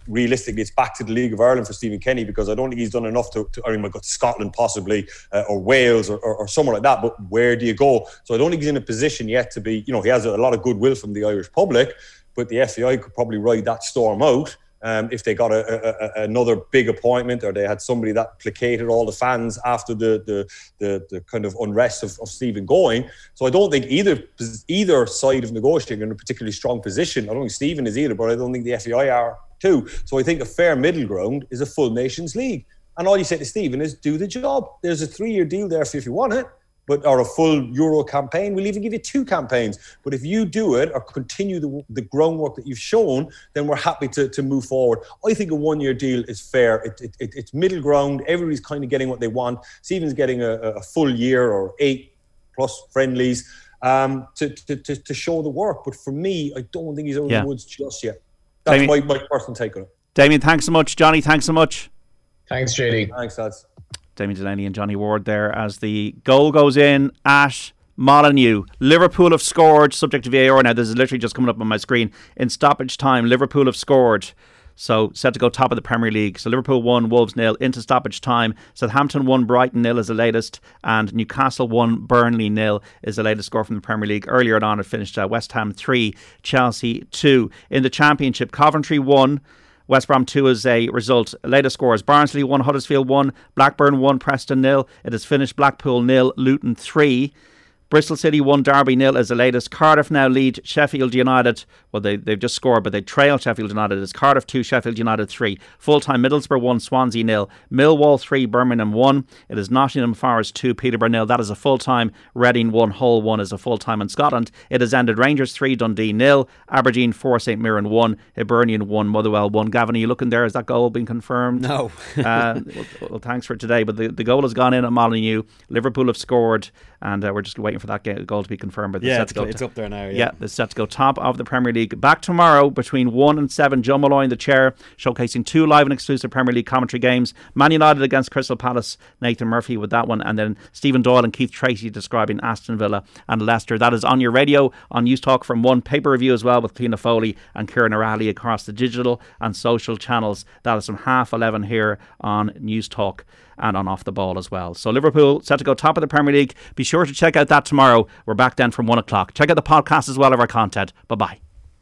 H: realistically, it's back to the League of Ireland for Stephen Kenny, because I don't think he's done enough to, to I mean, go to Scotland possibly, uh, or Wales, or, or, or somewhere like that. But where do you go? So I don't think he's in a position yet to be, you know, he has a lot of goodwill from the Irish public, but the F A I could probably ride that storm out. Um, if they got a, a, another big appointment, or they had somebody that placated all the fans after the the, the, the kind of unrest of, of Stephen going. So I don't think either either side of negotiating are in a particularly strong position. I don't think Stephen is either, but I don't think the F A I are too. So I think a fair middle ground is a full Nations League. And all you say to Stephen is, do the job. There's a three-year deal there for if you want it. But or a full Euro campaign, we'll even give you two campaigns. But if you do it or continue the, the groundwork that you've shown, then we're happy to, to move forward. I think a one-year deal is fair. It, it, it, it's middle ground. Everybody's kind of getting what they want. Stephen's getting a, a full year or eight plus friendlies um, to, to, to, to show the work. But for me, I don't think he's out of yeah. the woods just yet. That's Damien, my, my personal take on it.
E: Damien, thanks so much. Johnny, thanks so much.
I: Thanks, J D.
H: Thanks, lads.
E: Damien Delaney and Johnny Ward there as the goal goes in at Molineux. Liverpool have scored, subject to V A R now. This is literally just coming up on my screen. In stoppage time, Liverpool have scored. So set to go top of the Premier League. So Liverpool won, Wolves nil into stoppage time. Southampton won, Brighton nil is the latest. And Newcastle won, Burnley nil is the latest score from the Premier League. Earlier on it finished uh, West Ham three, Chelsea two. In the Championship, Coventry won, West Brom two is a result. Latest scores: Barnsley one, Huddersfield one, Blackburn one, Preston nil. It has finished Blackpool nil, Luton three. Bristol City one, Derby nil is the latest. Cardiff now lead Sheffield United. Well, they, they've just scored, but they trail Sheffield United. It's Cardiff two, Sheffield United three. Full-time Middlesbrough one, Swansea nil. Millwall three, Birmingham one. It is Nottingham Forest two, Peterborough nil. That is a full-time. Reading one, Hull one is a full-time. In Scotland, it has ended Rangers three, Dundee nil. Aberdeen four, St Mirren one. Hibernian one, Motherwell one. Gavin, are you looking there? Has that goal been confirmed?
J: No.
E: uh, well, well, thanks for today. But the, the goal has gone in at Molineux. Liverpool have scored, and uh, we're just waiting for that goal to be confirmed. But
J: yeah,
E: set
J: it's,
E: to go
J: it's
E: to,
J: up there now. Yeah,
E: yeah it's set to go top of the Premier League. Back tomorrow between one and seven. Joe Malloy in the chair, showcasing two live and exclusive Premier League commentary games. Man United against Crystal Palace. Nathan Murphy with that one, and then Stephen Doyle and Keith Tracy describing Aston Villa and Leicester. That is on your radio on News Talk from one. Pay per review as well with Cliona Foley and Kieran O'Reilly across the digital and social channels. That is from half eleven here on News Talk and on Off the Ball as well. So Liverpool set to go top of the Premier League. Be sure to check out that tomorrow. We're back then from one o'clock. Check out the podcast as well of our content. Bye bye.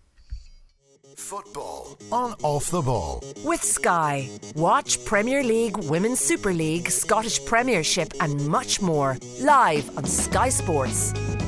C: Football on Off the Ball
D: with Sky. Watch Premier League, Women's Super League, Scottish Premiership and much more live on Sky Sports.